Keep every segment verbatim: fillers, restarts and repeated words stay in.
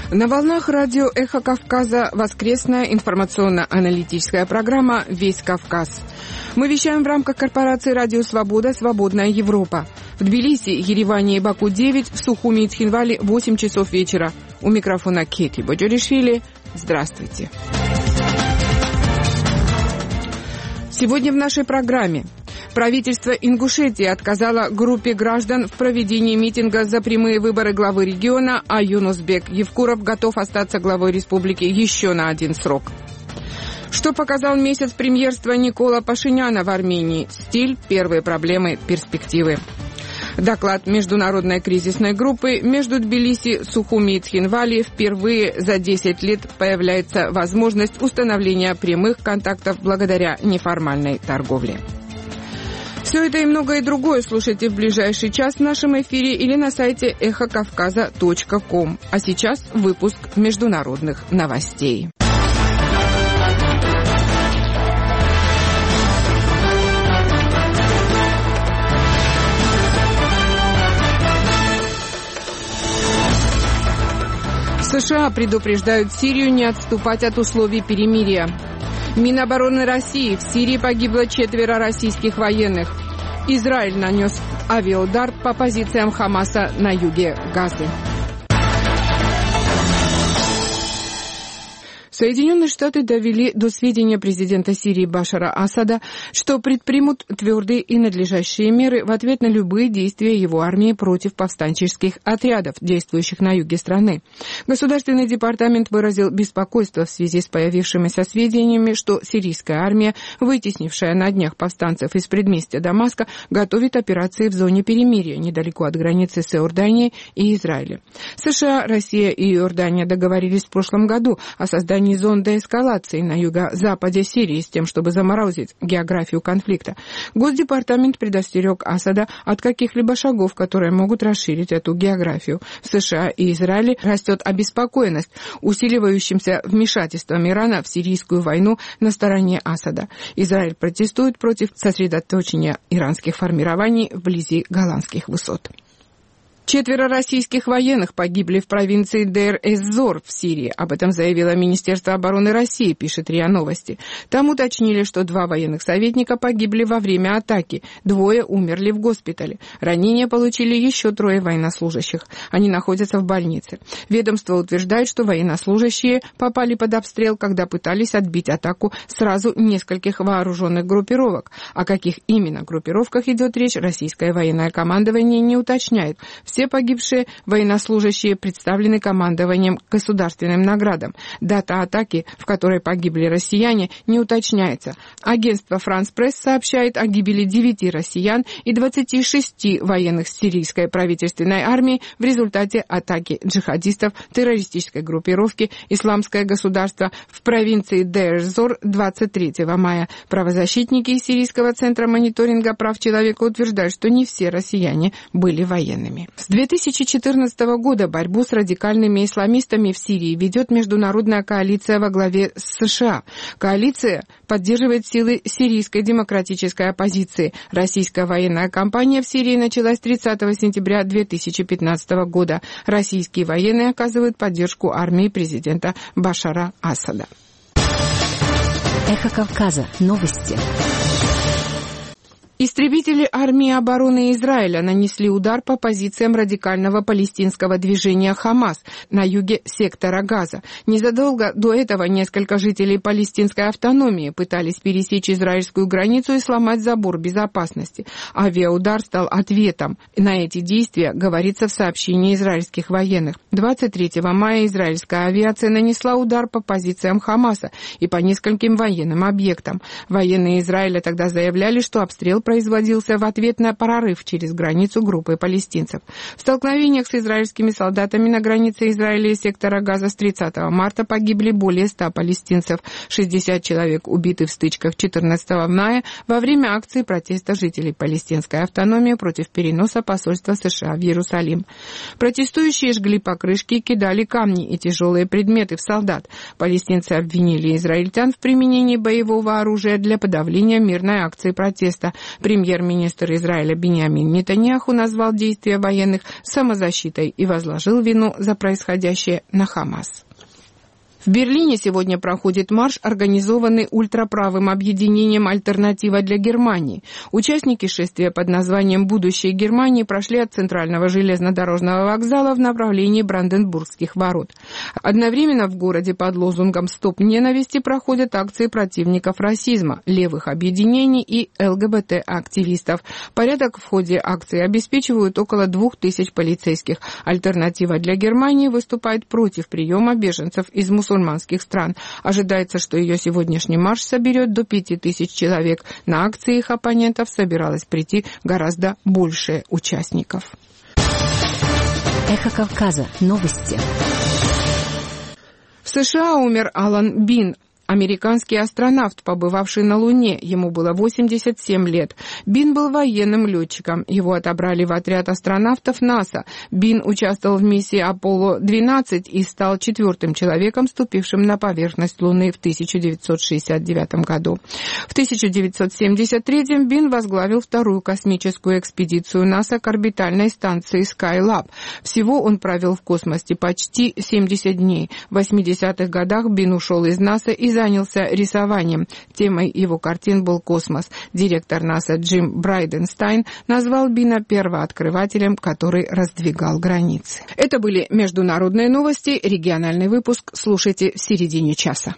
На волнах радио «Эхо Кавказа» воскресная информационно-аналитическая программа «Весь Кавказ». Мы вещаем в рамках корпорации «Радио Свобода. Свободная Европа». В Тбилиси, Ереване и Баку девять, в Сухуми и Цхинвале восемь часов вечера. У микрофона Кети Боджоришвили. Здравствуйте. Сегодня в нашей программе. Правительство Ингушетии отказало группе граждан в проведении митинга за прямые выборы главы региона, а Юнусбек Евкуров готов остаться главой республики еще на один срок. Что показал месяц премьерства Никола Пашиняна в Армении? Стиль, первые проблемы, перспективы. Доклад международной кризисной группы между Тбилиси, Сухуми и Цхинвали впервые за десять лет появляется возможность установления прямых контактов благодаря неформальной торговле. Все это и многое другое слушайте в ближайший час в нашем эфире или на сайте эхо кавказа точка ком. А сейчас выпуск международных новостей. США предупреждают Сирию не отступать от условий перемирия. Минобороны России: в Сирии погибло четверо российских военных. Израиль нанес авиаудар по позициям Хамаса на юге Газы. Соединенные Штаты довели до сведения президента Сирии Башара Асада, что предпримут твердые и надлежащие меры в ответ на любые действия его армии против повстанческих отрядов, действующих на юге страны. Государственный департамент выразил беспокойство в связи с появившимися сведениями, что сирийская армия, вытеснившая на днях повстанцев из предместья Дамаска, готовит операции в зоне перемирия недалеко от границы с Иорданией и Израилем. США, Россия и Иордания договорились в прошлом году о создании зон деэскалации на юго-западе Сирии с тем, чтобы заморозить географию конфликта. Госдепартамент предостерег Асада от каких-либо шагов, которые могут расширить эту географию. В США и Израиле растет обеспокоенность усиливающимся вмешательством Ирана в сирийскую войну на стороне Асада. Израиль протестует против сосредоточения иранских формирований вблизи Голландских высот. Четверо российских военных погибли в провинции Дейр-эз-Зор в Сирии. Об этом заявило Министерство обороны России, пишет РИА Новости. Там уточнили, что два военных советника погибли во время атаки. Двое умерли в госпитале. Ранения получили еще трое военнослужащих. Они находятся в больнице. Ведомство утверждает, что военнослужащие попали под обстрел, когда пытались отбить атаку сразу нескольких вооруженных группировок. О каких именно группировках идет речь, российское военное командование не уточняет. Все погибшие военнослужащие представлены командованием государственным наградам. Дата атаки, в которой погибли россияне, не уточняется. Агентство «Франс Пресс» сообщает о гибели девяти россиян и двадцати шести военных сирийской правительственной армии в результате атаки джихадистов террористической группировки «Исламское государство» в провинции Дейр-эз-Зор двадцать третьего мая. Правозащитники Сирийского центра мониторинга прав человека утверждают, что не все россияне были военными. С две тысячи четырнадцатого года борьбу с радикальными исламистами в Сирии ведет международная коалиция во главе с США. Коалиция поддерживает силы сирийской демократической оппозиции. Российская военная кампания в Сирии началась тридцатого сентября две тысячи пятнадцатого года. Российские военные оказывают поддержку армии президента Башара Асада. Эхо Кавказа. Новости. Истребители армии обороны Израиля нанесли удар по позициям радикального палестинского движения «Хамас» на юге сектора Газа. Незадолго до этого несколько жителей палестинской автономии пытались пересечь израильскую границу и сломать забор безопасности. Авиаудар стал ответом на эти действия, говорится в сообщении израильских военных. двадцать третьего мая израильская авиация нанесла удар по позициям «Хамаса» и по нескольким военным объектам. Военные Израиля тогда заявляли, что обстрел производился в ответ на прорыв через границу группы палестинцев. В столкновениях с израильскими солдатами на границе Израиля и сектора Газа с тридцатого марта погибли более ста палестинцев. шестьдесят человек убиты в стычках четырнадцатого мая во время акции протеста жителей палестинской автономии против переноса посольства США в Иерусалим. Протестующие жгли покрышки и кидали камни и тяжелые предметы в солдат. Палестинцы обвинили израильтян в применении боевого оружия для подавления мирной акции протеста. Премьер-министр Израиля Биньямин Нетаньяху назвал действия военных самозащитой и возложил вину за происходящее на Хамас. В Берлине сегодня проходит марш, организованный ультраправым объединением «Альтернатива для Германии». Участники шествия под названием «Будущее Германии» прошли от центрального железнодорожного вокзала в направлении Бранденбургских ворот. Одновременно в городе под лозунгом «Стоп ненависти» проходят акции противников расизма, левых объединений и ЛГБТ-активистов. Порядок в ходе акции обеспечивают около двух тысяч полицейских. «Альтернатива для Германии» выступает против приема беженцев из мусульманских мусульманских стран. Ожидается, что ее сегодняшний марш соберет до пяти тысяч человек. На акции их оппонентов собиралось прийти гораздо больше участников. Эхо Кавказа. Новости. В США умер Алан Бин, американский астронавт, побывавший на Луне. Ему было восемьдесят семь лет. Бин был военным летчиком. Его отобрали в отряд астронавтов НАСА. Бин участвовал в миссии Аполло двенадцать и стал четвертым человеком, ступившим на поверхность Луны в тысяча девятьсот шестьдесят девятом году. В тысяча девятьсот семьдесят третьем Бин возглавил вторую космическую экспедицию НАСА к орбитальной станции Skylab. Всего он провел в космосе почти семьдесят дней. В восьмидесятых годах Бин ушел из НАСА и занялся рисованием. Темой его картин был космос. Директор НАСА Джим Брайденстайн назвал Бина первооткрывателем, который раздвигал границы. Это были международные новости. Региональный выпуск слушайте в середине часа.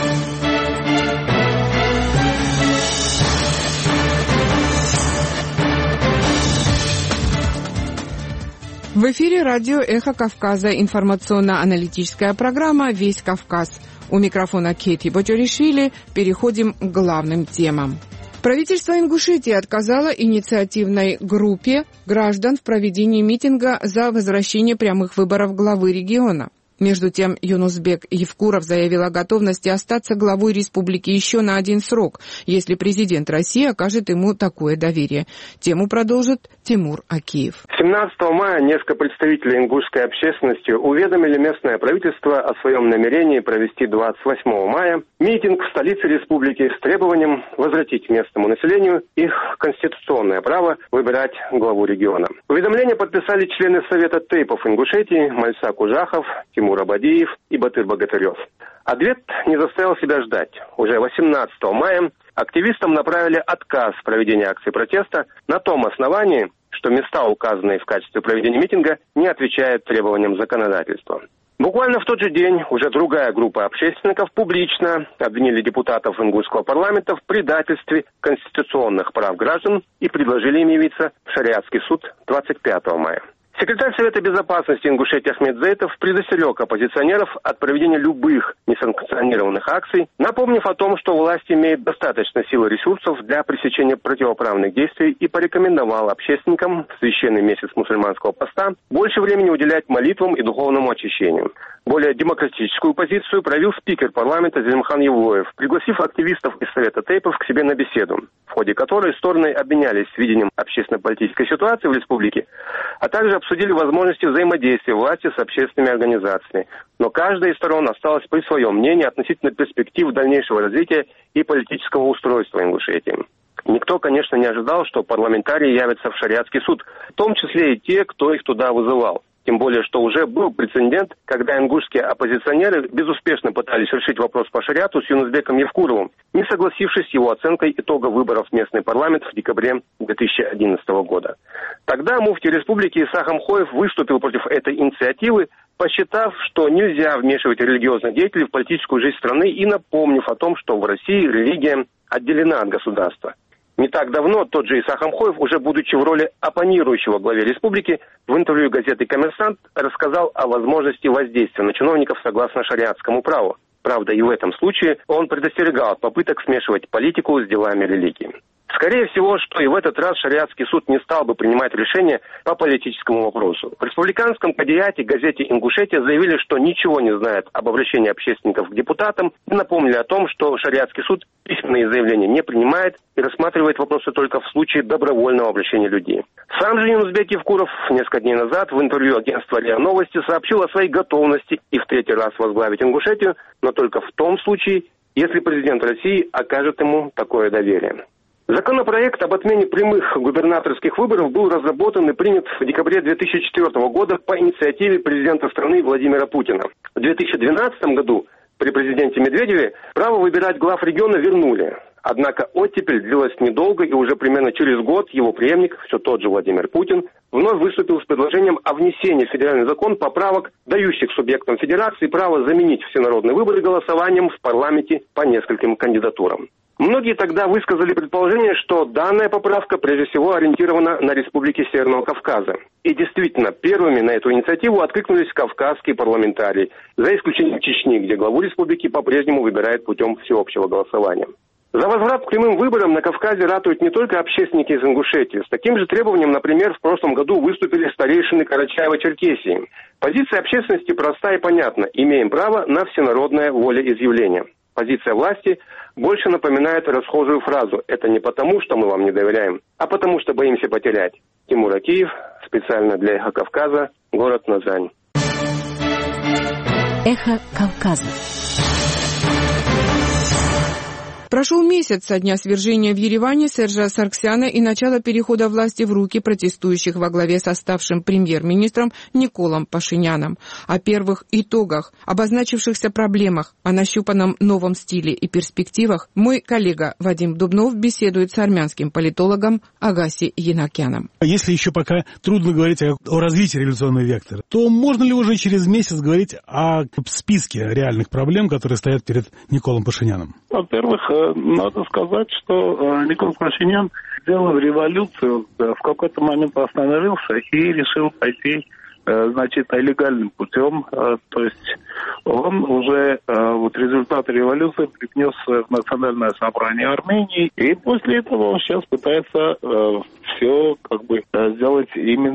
В эфире радио «Эхо Кавказа», информационно-аналитическая программа «Весь Кавказ». У микрофона Кейти Боджоришвили. Переходим к главным темам. Правительство Ингушетии отказало инициативной группе граждан в проведении митинга за возвращение прямых выборов главы региона. Между тем, Юнусбек Евкуров заявил о готовности остаться главой республики еще на один срок, если президент России окажет ему такое доверие. Тему продолжит Тимур Акиев. семнадцатого мая несколько представителей ингушской общественности уведомили местное правительство о своем намерении провести двадцать восьмого мая митинг в столице республики с требованием возвратить местному населению их конституционное право выбирать главу региона. Уведомление подписали члены Совета тейпов Ингушетии Мальса Кужахов, Тимур Абадиев и Батыр Богатырев. Ответ не заставил себя ждать. Уже восемнадцатого мая активистам направили отказ в проведении акции протеста на том основании, что места, указанные в качестве проведения митинга, не отвечают требованиям законодательства. Буквально в тот же день уже другая группа общественников публично обвинили депутатов ингушского парламента в предательстве конституционных прав граждан и предложили им явиться в шариатский суд двадцать пятого мая. Секретарь Совета безопасности Ингушетии Ахмед Зейтов предостерег оппозиционеров от проведения любых несанкционированных акций, напомнив о том, что власть имеет достаточно сил и ресурсов для пресечения противоправных действий, и порекомендовал общественникам в священный месяц мусульманского поста больше времени уделять молитвам и духовному очищению. Более демократическую позицию проявил спикер парламента Зелимхан Евлоев, пригласив активистов из Совета тейпов к себе на беседу, в ходе которой стороны обменялись видением общественно-политической ситуации в республике, а также обсудили возможности взаимодействия власти с общественными организациями. Но каждая из сторон осталась при своем мнении относительно перспектив дальнейшего развития и политического устройства Ингушетии. Никто, конечно, не ожидал, что парламентарии явятся в шариатский суд, в том числе и те, кто их туда вызывал. Тем более, что уже был прецедент, когда ингушские оппозиционеры безуспешно пытались решить вопрос по шариату с Юнусбеком Евкуровым, не согласившись с его оценкой итога выборов в местный парламент в декабре две тысячи одиннадцатого года. Тогда муфти республики Иса Хамхоев выступил против этой инициативы, посчитав, что нельзя вмешивать религиозных деятелей в политическую жизнь страны и напомнив о том, что в России религия отделена от государства. Не так давно тот же Иса Хамхоев, уже будучи в роли оппонирующего главе республики, в интервью газеты «Коммерсант» рассказал о возможности воздействия на чиновников согласно шариатскому праву. Правда, и в этом случае он предостерегал от попыток смешивать политику с делами религии. Скорее всего, что и в этот раз шариатский суд не стал бы принимать решения по политическому вопросу. В республиканском кодиате газете «Ингушетия» заявили, что ничего не знают об обращении общественников к депутатам и напомнили о том, что шариатский суд письменные заявления не принимает и рассматривает вопросы только в случае добровольного обращения людей. Сам же Юнусбек Евкуров несколько дней назад в интервью агентства РИА Новости сообщил о своей готовности и в третий раз возглавить Ингушетию, но только в том случае, если президент России окажет ему такое доверие. Законопроект об отмене прямых губернаторских выборов был разработан и принят в декабре две тысячи четвёртого года по инициативе президента страны Владимира Путина. В две тысячи двенадцатом году при президенте Медведеве право выбирать глав региона вернули. Однако оттепель длилась недолго, и уже примерно через год его преемник, все тот же Владимир Путин, вновь выступил с предложением о внесении в федеральный закон поправок, дающих субъектам федерации право заменить всенародные выборы голосованием в парламенте по нескольким кандидатурам. Многие тогда высказали предположение, что данная поправка прежде всего ориентирована на республики Северного Кавказа. И действительно, первыми на эту инициативу откликнулись кавказские парламентарии, за исключением Чечни, где главу республики по-прежнему выбирают путем всеобщего голосования. За возврат к прямым выборам на Кавказе ратуют не только общественники из Ингушетии. С таким же требованием, например, в прошлом году выступили старейшины Карачаева-Черкесии. Позиция общественности проста и понятна. Имеем право на всенародное волеизъявление. Позиция власти больше напоминает расхожую фразу «это не потому, что мы вам не доверяем, а потому, что боимся потерять». Тимур Акиев, специально для «Эхо Кавказа», город Назань. Эхо Кавказа. Прошел месяц со дня свержения в Ереване Сержа Саргсяна и начала перехода власти в руки протестующих во главе с оставшим премьер-министром Николом Пашиняном. О первых итогах, обозначившихся проблемах, о нащупанном новом стиле и перспективах мой коллега Вадим Дубнов беседует с армянским политологом Агаси Янакяном. Если еще пока трудно говорить о, о развитии революционного вектора, то можно ли уже через месяц говорить о списке реальных проблем, которые стоят перед Николом Пашиняном? Во-первых, надо сказать, что Никол Пашинян сделал революцию, в какой-то момент остановился и решил пойти, значит, легальным путем. То есть он уже вот результаты революции принес в Национальное собрание Армении, и после этого он сейчас пытается все как бы сделать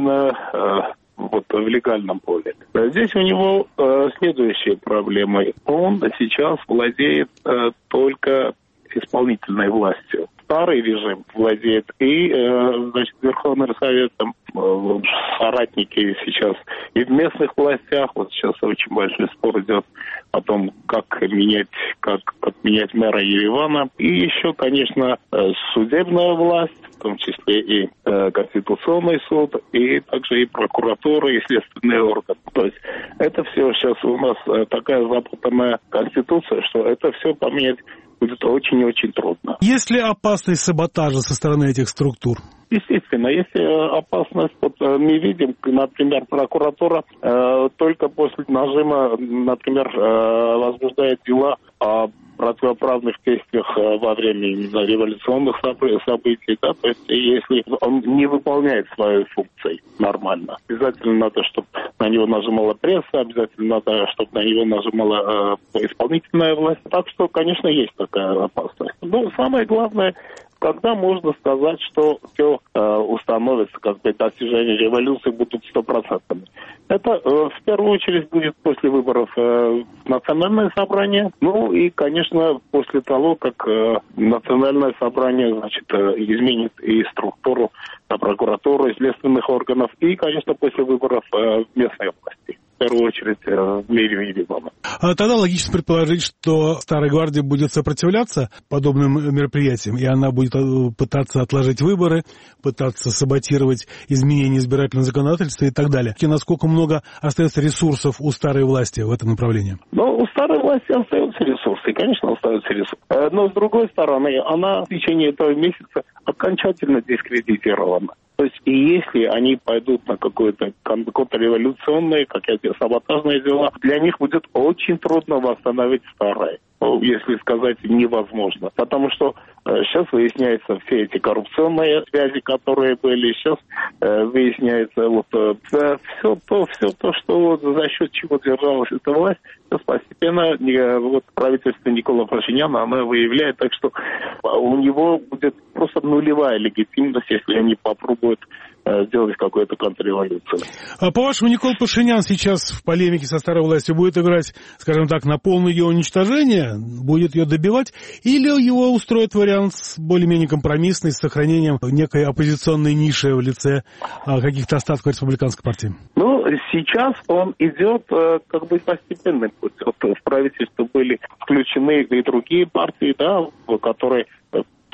именно вот в легальном поле. Здесь у него э, следующие проблемы. Он сейчас владеет э, только исполнительной властью. Старый режим владеет и, э, значит, Верховным Советом, э, соратники сейчас и в местных властях. Вот сейчас очень большой спор идет о том, как менять, как, как менять мэра Еревана. И еще, конечно, судебная власть, в том числе и э, Конституционный суд, и также и прокуратура, и следственные органы. То есть это все сейчас у нас э, такая запутанная конституция, что это все поменять будет очень и очень трудно. Есть ли опасность саботажа со стороны этих структур? Естественно, если опасность, вот мы видим, например, прокуратура э, только после нажима, например, э, возбуждает дела о противоправных действиях во время именно революционных событий, да, то есть если он не выполняет свои функции нормально, обязательно надо, чтобы на него нажимала пресса, обязательно надо, чтобы на него нажимала э, исполнительная власть. Так что, конечно, есть такая опасность. Но самое главное, когда можно сказать, что все э, установится, как бы достижения революции будут стопроцентными. Это э, в первую очередь будет после выборов э, национальное собрание, ну и, конечно, после того, как э, национальное собрание, значит, э, изменит и структуру э, прокуратуры, следственных органов, и, конечно, после выборов э, местной власти. В первую очередь э, в мире Еревана. А тогда логично предположить, что Старая Гвардия будет сопротивляться подобным мероприятиям, и она будет пытаться отложить выборы, пытаться саботировать изменения избирательного законодательства и так далее. И насколько много остается ресурсов у старой власти в этом направлении? Ну, у старой власти остаются ресурсы, конечно, остаются ресурсы. Но, с другой стороны, она в течение этого месяца окончательно дискредитирована. То есть, и если они пойдут на какое-то контрреволюционное, какие-то саботажные дела, для них будет очень трудно восстановить старое. Если сказать, невозможно. Потому что э, сейчас выясняются все эти коррупционные связи, которые были. Сейчас э, выясняется вот э, все то, все то, что вот, за счет чего держалась эта власть, сейчас постепенно э, вот, правительство Никола Пашиняна, оно выявляет, так что у него будет просто нулевая легитимность, если они попробуют сделать какую-то контрреволюцию. А по-вашему, Никол Пашинян сейчас в полемике со старой властью будет играть, скажем так, на полное ее уничтожение, будет ее добивать, или его устроит вариант более-менее компромиссный, с сохранением некой оппозиционной ниши в лице каких-то остатков республиканской партии? Ну, сейчас он идет как бы постепенным путем. В правительство были включены и другие партии, да, которые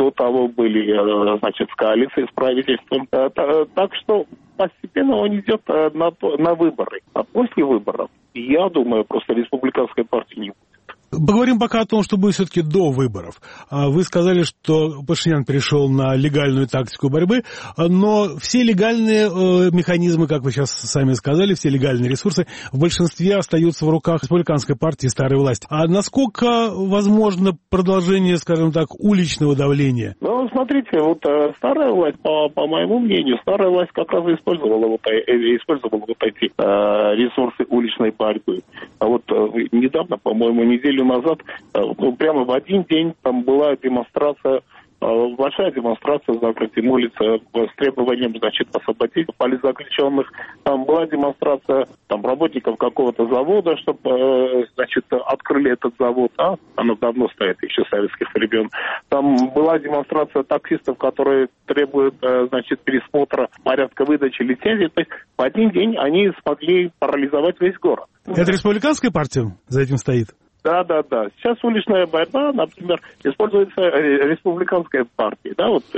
до того были, значит, в коалиции с правительством. Так что постепенно он идет на, на выборы. А после выборов, я думаю, просто республиканской партии не будет. Поговорим пока о том, что будет все-таки до выборов. Вы сказали, что Пашинян перешел на легальную тактику борьбы, но все легальные механизмы, как вы сейчас сами сказали, все легальные ресурсы в большинстве остаются в руках республиканской партии старой власти. А насколько возможно продолжение, скажем так, уличного давления? Ну, смотрите, вот старая власть, по, по моему мнению, старая власть как раз использовала вот, использовала вот эти э, ресурсы уличной борьбы. А вот э, недавно, по-моему, неделю назад, ну, прямо в один день там была демонстрация, большая демонстрация за закрытием улицы с требованием, значит, освободить политзаключенных. Там была демонстрация там, работников какого-то завода, чтобы, значит, открыли этот завод. А оно давно стоит, еще советских времен. Там была демонстрация таксистов, которые требуют, значит, пересмотра порядка выдачи лицензий. То есть в один день они смогли парализовать весь город. Это республиканская партия за этим стоит? Да, да, да. Сейчас уличная борьба, например, используется республиканской партией. Да, вот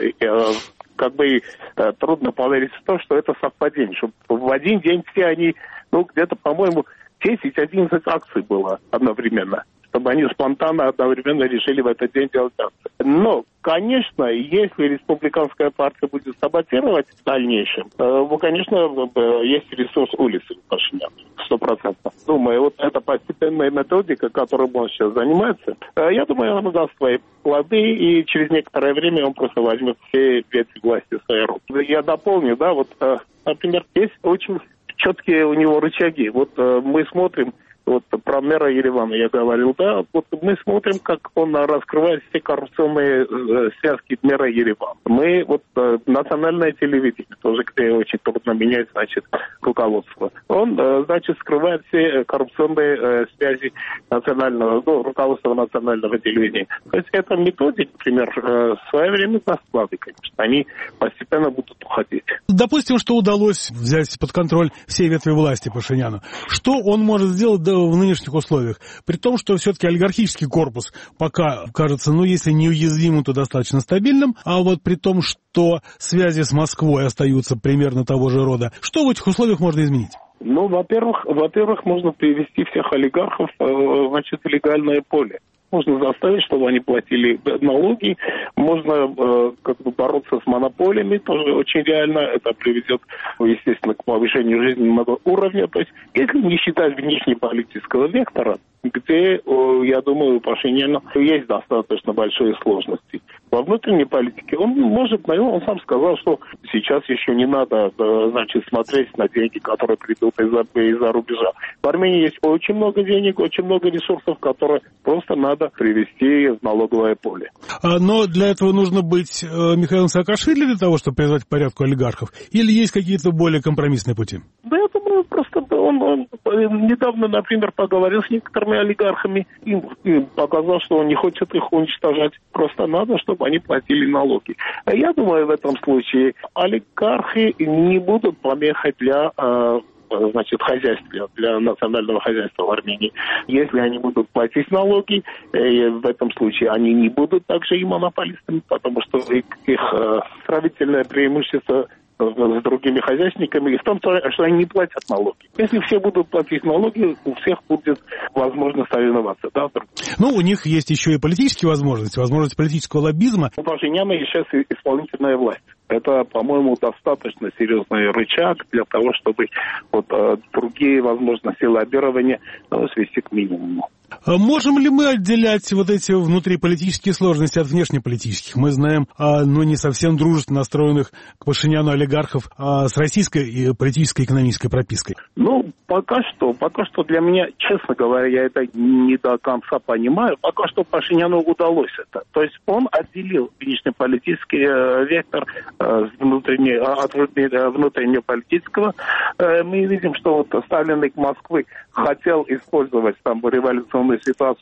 как бы трудно поверить в то, что это совпадение. Что в один день все они, ну, где-то, по-моему, десять-одиннадцать акций было одновременно, чтобы они спонтанно одновременно решили в этот день делать акции. Но, конечно, если республиканская партия будет саботировать в дальнейшем, то, конечно, есть ресурс улицы у Пашиняна, сто процентов. Думаю, вот эта постепенная методика, которой он сейчас занимается, я думаю, она даст свои плоды, и через некоторое время он просто возьмет все ветви власти в свои руки. Я дополню, да, вот, например, есть очень четкие у него рычаги. Вот мы смотрим, вот про мэра Еревана я говорил, да, вот мы смотрим, как он раскрывает все коррупционные э, связки мэра Еревана. Мы, вот, э, национальное телевидение, тоже где очень трудно менять, значит, руководство. Он, э, значит, скрывает все коррупционные э, связи национального, ну, руководства национального телевидения. То есть это методика, например, э, в свое время засклады, конечно, они постепенно будут уходить. Допустим, что удалось взять под контроль все ветви власти Пашиняну. Что он может сделать в нынешних условиях? При том, что все-таки олигархический корпус пока кажется, ну, если не уязвимым, то достаточно стабильным, а вот при том, что связи с Москвой остаются примерно того же рода, что в этих условиях можно изменить? Ну, во-первых, во-первых, можно привести всех олигархов, значит, в легальное поле. Можно заставить, чтобы они платили налоги. Можно э, как бы бороться с монополиями, тоже очень реально. Это приведет, естественно, к повышению жизненного уровня. То есть, если не считать внешнеполитического вектора, где, я думаю, у Пашиняна есть достаточно большие сложности. Во внутренней политике он может, наверное, он сам сказал, что сейчас еще не надо, значит, смотреть на деньги, которые придут из-за, из-за рубежа. В Армении есть очень много денег, очень много ресурсов, которые просто надо привести в налоговое поле. Но для этого нужно быть Михаилом Саакашвили для того, чтобы призвать к порядку олигархов? Или есть какие-то более компромиссные пути? Да, я думаю, просто он, он недавно, например, поговорил с некоторыми олигархами и, и показал, что он не хочет их уничтожать. Просто надо, чтобы они платили налоги. Я думаю, в этом случае олигархи не будут помехой для... значит, хозяйства, для национального хозяйства в Армении. Если они будут платить налоги, э, в этом случае они не будут также и монополистами, потому что их, их э, сравнительное преимущество с другими хозяйственниками и в том, что они не платят налоги. Если все будут платить налоги, у всех будет возможность соревноваться. Да? Ну, у них есть еще и политические возможности, возможность политического лоббизма. У Пашиняна сейчас исполнительная власть. Это, по-моему, достаточно серьезный рычаг для того, чтобы вот, э, другие возможности лоббирования ну, свести к минимуму. Можем ли мы отделять вот эти внутриполитические сложности от внешнеполитических? Мы знаем, ну, не совсем дружественно настроенных к Пашиняну олигархов с российской политической и экономической пропиской. Ну, пока что, пока что для меня, честно говоря, я это не до конца понимаю, пока что Пашиняну удалось это. То есть он отделил внешнеполитический э, вектор э, внутренне, от внутреннеполитического. Э, мы видим, что вот ставленник Москвы хотел использовать там революционную ситуацию, чтобы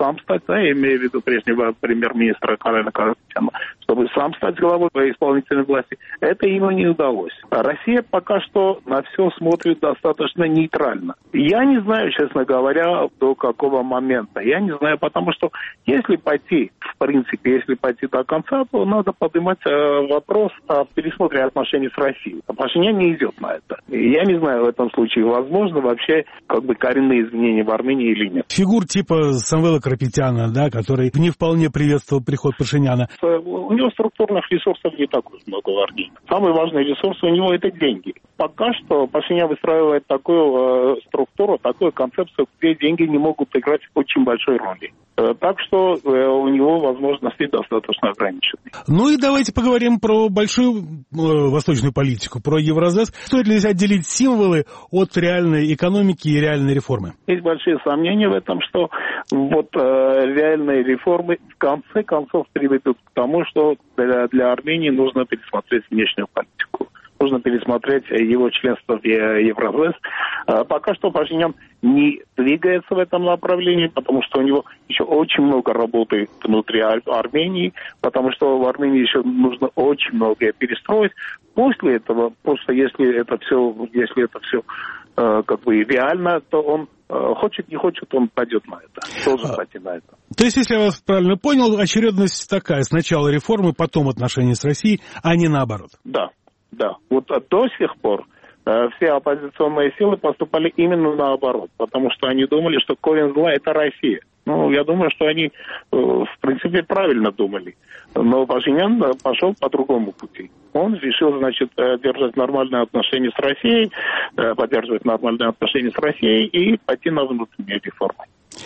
сам стать, да, я имею в виду прежнего премьер-министра Карена Карапетяна, чтобы сам стать главой исполнительной власти, это ему не удалось. А Россия пока что на все смотрит достаточно нейтрально. Я не знаю, честно говоря, до какого момента. Я не знаю, потому что если пойти, в принципе, если пойти до конца, то надо поднимать э, вопрос о пересмотре отношений с Россией. А Пашинян не идет на это. Я не знаю в этом случае, возможно вообще как бы коренные изменения в Армении или нет. Фигур типа Самвела Карапетяна, да, который не вполне приветствовал приход Пашиняна. У него структурных ресурсов не так уж много в Армении. Самый важный ресурс у него — это деньги. Пока что Пашинян выстраивает такую э, структуру, такую концепцию, где деньги не могут играть очень большой роли. Э, так что э, у него возможности достаточно ограничены. Ну и давайте поговорим про большую э, восточную политику, про Евразес. Стоит ли здесь отделить символы от реальной экономики и реальной реформы? Есть большие сомнения в этом, что вот э, реальные реформы в конце концов приведут к тому, что для, для Армении нужно пересмотреть внешнюю политику. Нужно пересмотреть его членство в Евразес. Пока что Пашинян не двигается в этом направлении, потому что у него еще очень много работы внутри Армении, потому что в Армении еще нужно очень многое перестроить. После этого, просто если это все, если это все как бы реально, то он хочет, не хочет, он пойдет на это. Должен пойти на это. То есть, если я вас правильно понял, очередность такая: сначала реформы, потом отношения с Россией, а не наоборот. Да. Да, вот до сих пор э, все оппозиционные силы поступали именно наоборот, потому что они думали, что корень зла — это Россия. Ну, я думаю, что они, э, в принципе, правильно думали. Но Пашинян пошел по другому пути. Он решил, значит, держать нормальные отношения с Россией, э, поддерживать нормальные отношения с Россией и пойти на внутреннюю реформу.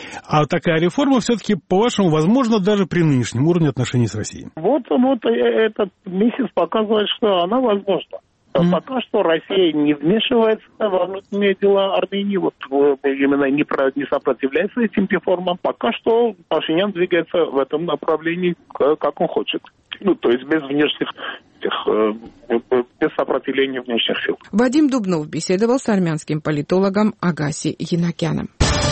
А такая реформа все-таки, по-вашему, возможна даже при нынешнем уровне отношений с Россией? Вот, вот этот месяц показывает, что она возможна. Mm-hmm. Пока что Россия не вмешивается во внутренние дела Армении, вот именно не, про, не сопротивляется этим реформам. Пока что Пашинян двигается в этом направлении, как он хочет. Ну, то есть без внешних, без сопротивления внешних сил. Вадим Дубнов беседовал с армянским политологом Агаси Янакяном.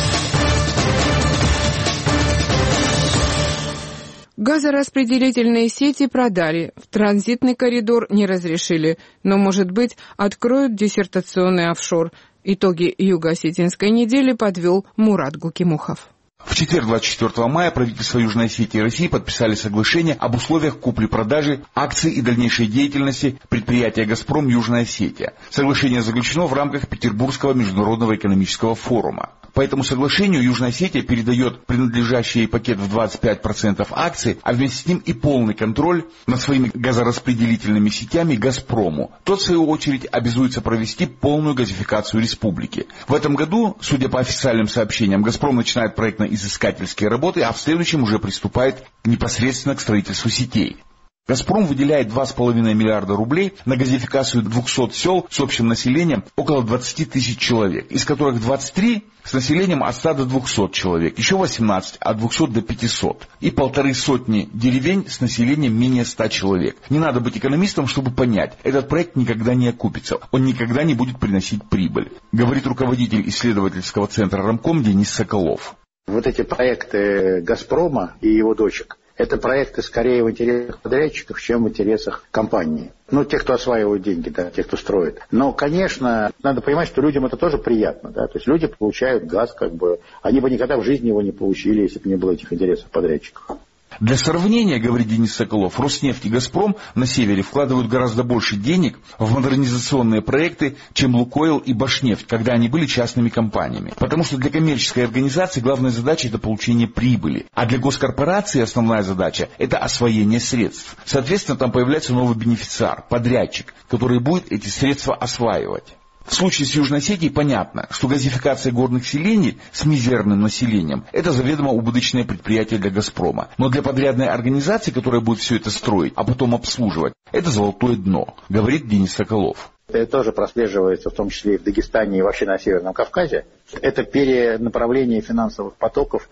Газораспределительные сети продали, в транзитный коридор не разрешили, но, может быть, откроют диссертационный офшор. Итоги юго-осетинской недели подвел Мурат Гукимухов. В четверг, двадцать четвёртого мая, правительство Южной Осетии и России подписали соглашение об условиях купли-продажи акций и дальнейшей деятельности предприятия «Газпром» Южная Осетия. Соглашение заключено в рамках Петербургского международного экономического форума. По этому соглашению Южная Осетия передает принадлежащий ей пакет в двадцать пять процентов акций, а вместе с ним и полный контроль над своими газораспределительными сетями «Газпрому». Тот, в свою очередь, обязуется провести полную газификацию республики. В этом году, судя по официальным сообщениям, «Газпром» начинает проектно-изыскательские работы, а в следующем уже приступает непосредственно к строительству сетей. «Газпром» выделяет два с половиной миллиарда рублей на газификацию двухсот сел с общим населением около двадцати тысяч человек, из которых двадцать три с населением от ста до двухсот человек, еще восемнадцать от двухсот до пятисот и полторы сотни деревень с населением менее ста человек. Не надо быть экономистом, чтобы понять, этот проект никогда не окупится, он никогда не будет приносить прибыль, говорит руководитель исследовательского центра «Рамком» Денис Соколов. Вот эти проекты «Газпрома» и его дочек, это проекты скорее в интересах подрядчиков, чем в интересах компании. Ну, те, кто осваивают деньги, да, те, кто строит. Но, конечно, надо понимать, что людям это тоже приятно, да, то есть люди получают газ, как бы, они бы никогда в жизни его не получили, если бы не было этих интересов подрядчиков. Для сравнения, говорит Денис Соколов, Роснефть и «Газпром» на севере вкладывают гораздо больше денег в модернизационные проекты, чем «Лукойл» и «Башнефть», когда они были частными компаниями. Потому что для коммерческой организации главная задача – это получение прибыли, а для госкорпорации основная задача – это освоение средств. Соответственно, там появляется новый бенефициар, подрядчик, который будет эти средства осваивать. В случае с Южной Осетией понятно, что газификация горных селений с мизерным населением – это заведомо убыточное предприятие для «Газпрома». Но для подрядной организации, которая будет все это строить, а потом обслуживать, это золотое дно, говорит Денис Соколов. Это тоже прослеживается в том числе и в Дагестане, и вообще на Северном Кавказе. Это перенаправление финансовых потоков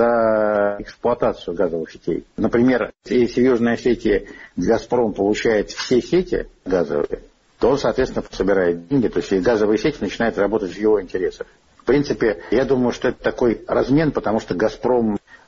за эксплуатацию газовых сетей. Например, если в Южной Осетии «Газпром» получает все сети газовые, то он, соответственно, собирает деньги, то есть и газовые сети начинают работать в его интересах. В принципе, я думаю, что это такой размен, потому что «Газпром»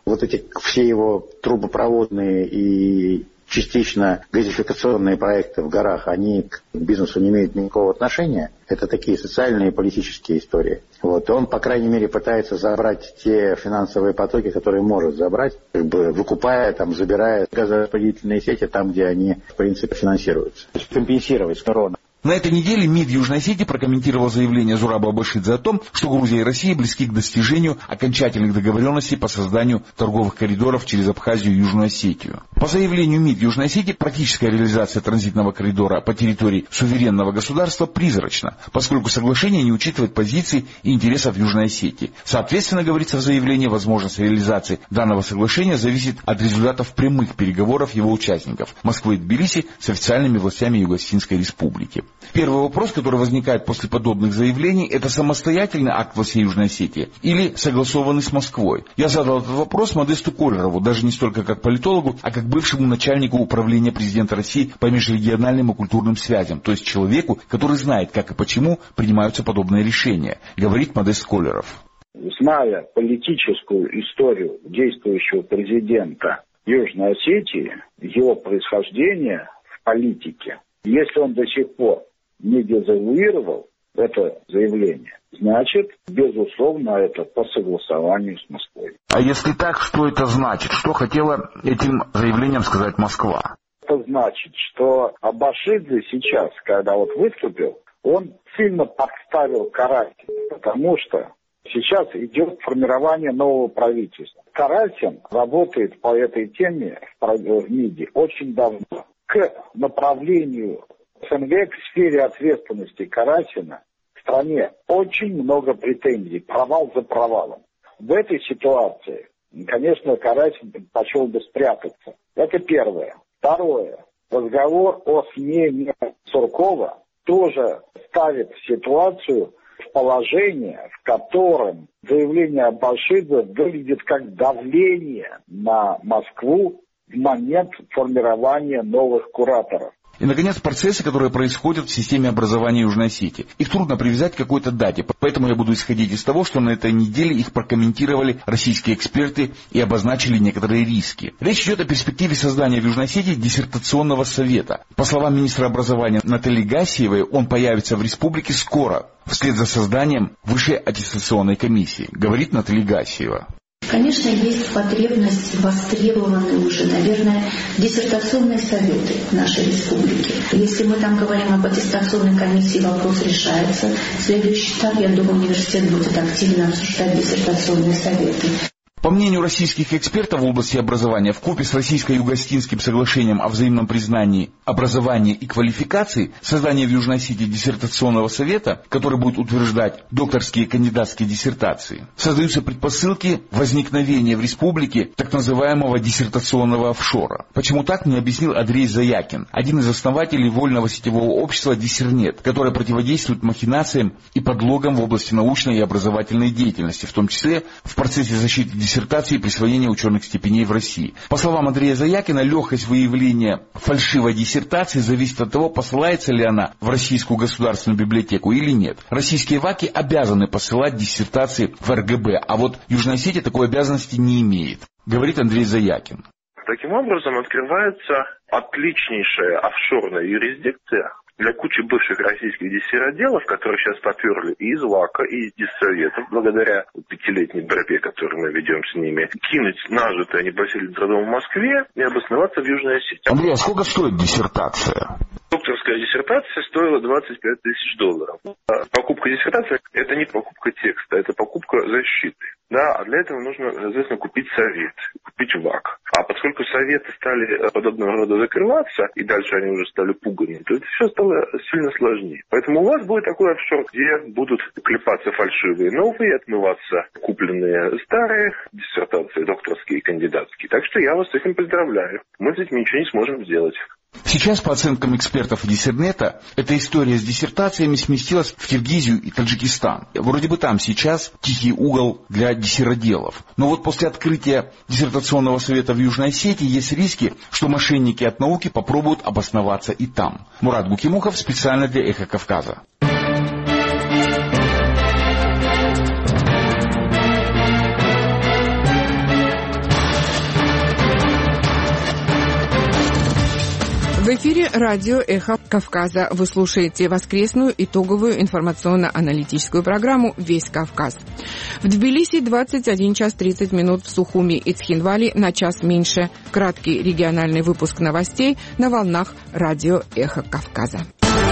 Вот эти все его трубопроводные и частично газификационные проекты в горах, они к бизнесу не имеют никакого отношения. Это такие социальные и политические истории. Вот. Он, по крайней мере, пытается забрать те финансовые потоки, которые может забрать, как бы выкупая, там, забирая газораспределительные сети там, где они, в принципе, финансируются. То есть компенсировать сторону. На этой неделе МИД Южной Осетии прокомментировал заявление Зураба Абашидзе о том, что Грузия и Россия близки к достижению окончательных договоренностей по созданию торговых коридоров через Абхазию и Южную Осетию. По заявлению МИД Южной Осетии, практическая реализация транзитного коридора по территории суверенного государства призрачна, поскольку соглашение не учитывает позиций и интересов Южной Осетии. Соответственно, говорится в заявлении, возможность реализации данного соглашения зависит от результатов прямых переговоров его участников Москвы и Тбилиси с официальными властями Юго-Осетинской Республики. Первый вопрос, который возникает после подобных заявлений, это самостоятельный акт властей Южной Осетии или согласованный с Москвой? Я задал этот вопрос Модесту Колерову, даже не столько как политологу, а как бывшему начальнику управления президента России по межрегиональным и культурным связям, то есть человеку, который знает, как и почему принимаются подобные решения, говорит Модест Колеров. Зная политическую историю действующего президента Южной Осетии, его происхождение в политике, если он до сих пор не дезавуировал это заявление, значит, безусловно, это по согласованию с Москвой. А если так, что это значит? Что хотела этим заявлением сказать Москва? Это значит, что Абашидзе сейчас, когда вот выступил, он сильно подставил Карасина, потому что сейчас идет формирование нового правительства. Карасин работает по этой теме в МИДе очень давно. К направлению СНГ, к сфере ответственности Карасина в стране очень много претензий, провал за провалом. В этой ситуации, конечно, Карасин предпочел бы спрятаться. Это первое. Второе. Разговор о смене Суркова тоже ставит ситуацию в положение, в котором заявление Абашидзе выглядит как давление на Москву в момент формирования новых кураторов. И, наконец, процессы, которые происходят в системе образования Южной Осетии. Их трудно привязать к какой-то дате, поэтому я буду исходить из того, что на этой неделе их прокомментировали российские эксперты и обозначили некоторые риски. Речь идет о перспективе создания в Южной Осетии диссертационного совета. По словам министра образования Натальи Гасиевой, он появится в республике скоро, вслед за созданием Высшей аттестационной комиссии, говорит Наталья Гасиева. Конечно, есть потребность, востребованные уже, наверное, диссертационные советы в нашей республике. Если мы там говорим об аттестационной комиссии, вопрос решается. Следующий этап, я думаю, университет будет активно обсуждать диссертационные советы. По мнению российских экспертов в области образования, вкупе с Российско-Юго-Осетинским соглашением о взаимном признании образования и квалификации, создание в Южной Осетии диссертационного совета, который будет утверждать докторские и кандидатские диссертации, создаются предпосылки возникновения в республике так называемого диссертационного офшора. Почему так, мне объяснил Андрей Заякин, один из основателей вольного сетевого общества «Диссернет», которое противодействует махинациям и подлогам в области научной и образовательной деятельности, в том числе в процессе защиты диссертации диссертации и присвоения ученых степеней в России. По словам Андрея Заякина, легкость выявления фальшивой диссертации зависит от того, посылается ли она в Российскую государственную библиотеку или нет. Российские ВАКи обязаны посылать диссертации в эр гэ бэ, а вот Южная Осетия такой обязанности не имеет, говорит Андрей Заякин. Таким образом, открывается отличнейшая офшорная юрисдикция для кучи бывших российских диссеротделов, которые сейчас поперли и из ВАКа, и из диссоветов, благодаря пятилетней борьбе, которую мы ведем с ними, кинуть нажитое непосильным трудом в Москве и обосноваться в Южной Осетии. Андрей, а сколько стоит диссертация? Докторская диссертация стоила двадцать пять тысяч долларов. Покупка диссертации – это не покупка текста, это покупка защиты. Да, а для этого нужно, соответственно, купить совет, купить ВАК. А поскольку советы стали подобного рода закрываться, и дальше они уже стали пугами, то это все стало сильно сложнее. Поэтому у вас будет такой офшор, где будут клепаться фальшивые новые, отмываться купленные старые диссертации, докторские и кандидатские. Так что я вас с этим поздравляю. Мы с этим ничего не сможем сделать. Сейчас, по оценкам экспертов Диссернета, эта история с диссертациями сместилась в Киргизию и Таджикистан. Вроде бы там сейчас тихий угол для диссероделов. Но вот после открытия диссертационного совета в Южной Осетии есть риски, что мошенники от науки попробуют обосноваться и там. Мурат Гукимухов специально для «Эхо Кавказа». В эфире радио «Эхо Кавказа». Вы слушаете воскресную итоговую информационно-аналитическую программу «Весь Кавказ». В Тбилиси двадцать один час тридцать минут, в Сухуми и Цхинвали на час меньше. Краткий региональный выпуск новостей на волнах радио «Эхо Кавказа».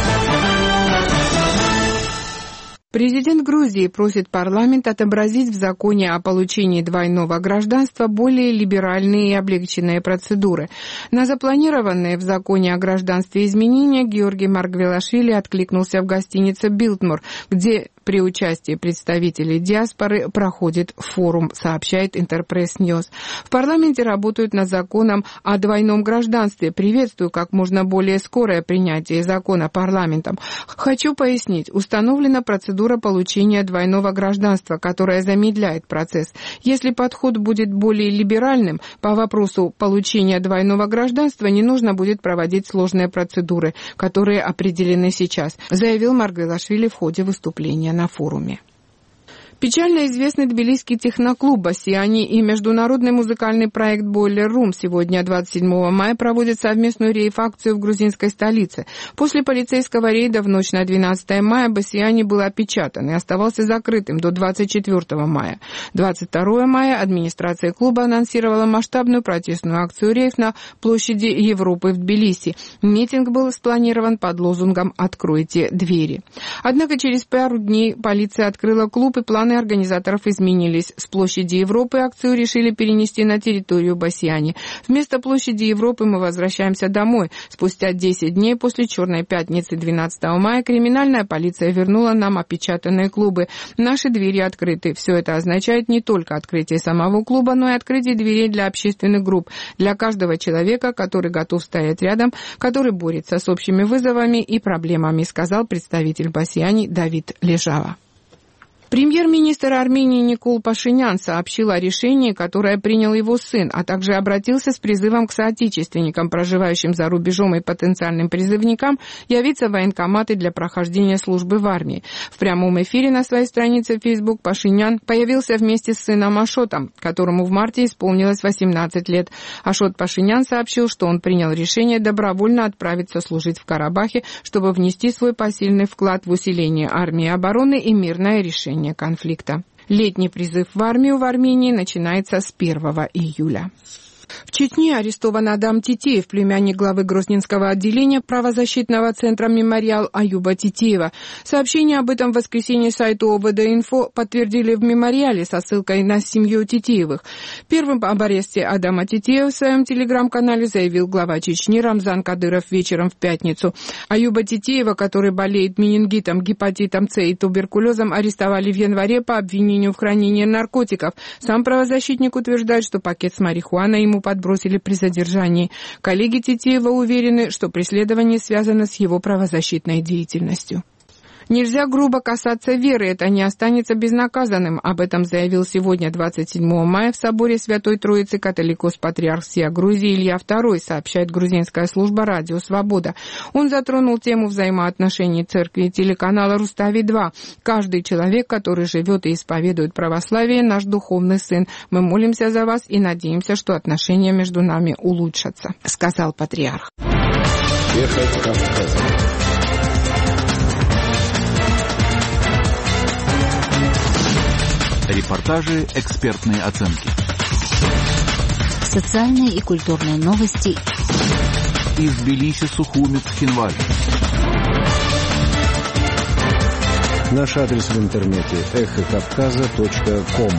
Президент Грузии просит парламент отобразить в законе о получении двойного гражданства более либеральные и облегченные процедуры. На запланированные в законе о гражданстве изменения Георгий Маргвелашвили откликнулся в гостинице «Билтмор», где при участии представителей диаспоры проходит форум, сообщает Интерпресс Ньюс. В парламенте работают над законом о двойном гражданстве. Приветствую как можно более скорое принятие закона парламентом. Хочу пояснить, установлена процедура получения двойного гражданства, которая замедляет процесс. Если подход будет более либеральным, по вопросу получения двойного гражданства не нужно будет проводить сложные процедуры, которые определены сейчас, заявил Маргвелашвили в ходе выступления на форуме. Печально известный тбилисский техноклуб «Басиани» и международный музыкальный проект «Бойлер Рум» сегодня, двадцать седьмого мая, проводят совместную рейв-акцию в грузинской столице. После полицейского рейда в ночь на двенадцатое мая «Басиани» был опечатан и оставался закрытым до двадцать четвёртого мая. двадцать второго мая администрация клуба анонсировала масштабную протестную акцию рейв на площади Европы в Тбилиси. Митинг был спланирован под лозунгом «Откройте двери». Однако через пару дней полиция открыла клуб, и план организаторов изменились. С площади Европы акцию решили перенести на территорию Басиани. Вместо площади Европы мы возвращаемся домой. Спустя десять дней после Черной пятницы двенадцатого мая криминальная полиция вернула нам опечатанные клубы. Наши двери открыты. Все это означает не только открытие самого клуба, но и открытие дверей для общественных групп, для каждого человека, который готов стоять рядом, который борется с общими вызовами и проблемами, сказал представитель Басиани Давид Лежава. Премьер-министр Армении Никол Пашинян сообщил о решении, которое принял его сын, а также обратился с призывом к соотечественникам, проживающим за рубежом и потенциальным призывникам, явиться в военкоматы для прохождения службы в армии. В прямом эфире на своей странице в Facebook Пашинян появился вместе с сыном Ашотом, которому в марте исполнилось восемнадцать лет. Ашот Пашинян сообщил, что он принял решение добровольно отправиться служить в Карабахе, чтобы внести свой посильный вклад в усиление армии и обороны и мирное решение конфликта. Летний призыв в армию в Армении начинается с первого июля. В Чечне арестован Адам Титеев, племянник главы Грозненского отделения правозащитного центра «Мемориал» Аюба Титеева. Сообщение об этом в воскресенье сайту О В Д-Инфо подтвердили в «Мемориале» со ссылкой на семью Титеевых. Первым об аресте Адама Титеева в своем телеграм-канале заявил глава Чечни Рамзан Кадыров вечером в пятницу. Аюба Титеева, который болеет менингитом, гепатитом С и туберкулезом, арестовали в январе по обвинению в хранении наркотиков. Сам правозащитник утверждает, что пакет с марихуаной ему подбросили при задержании. Коллеги Титеева уверены, что преследование связано с его правозащитной деятельностью. Нельзя грубо касаться веры, это не останется безнаказанным. Об этом заявил сегодня, двадцать седьмого мая, в соборе Святой Троицы католикос-патриарх всея Грузии Илья второй, сообщает грузинская служба «Радио Свобода». Он затронул тему взаимоотношений церкви и телеканала «Рустави-два». Каждый человек, который живет и исповедует православие, наш духовный сын. Мы молимся за вас и надеемся, что отношения между нами улучшатся, сказал патриарх. Эхо Кавказа. Репортажи, экспертные оценки. Социальные и культурные новости. Из Тбилиси, Сухуми, Цхинвали. Наш адрес в интернете эхо кавказа точка ком.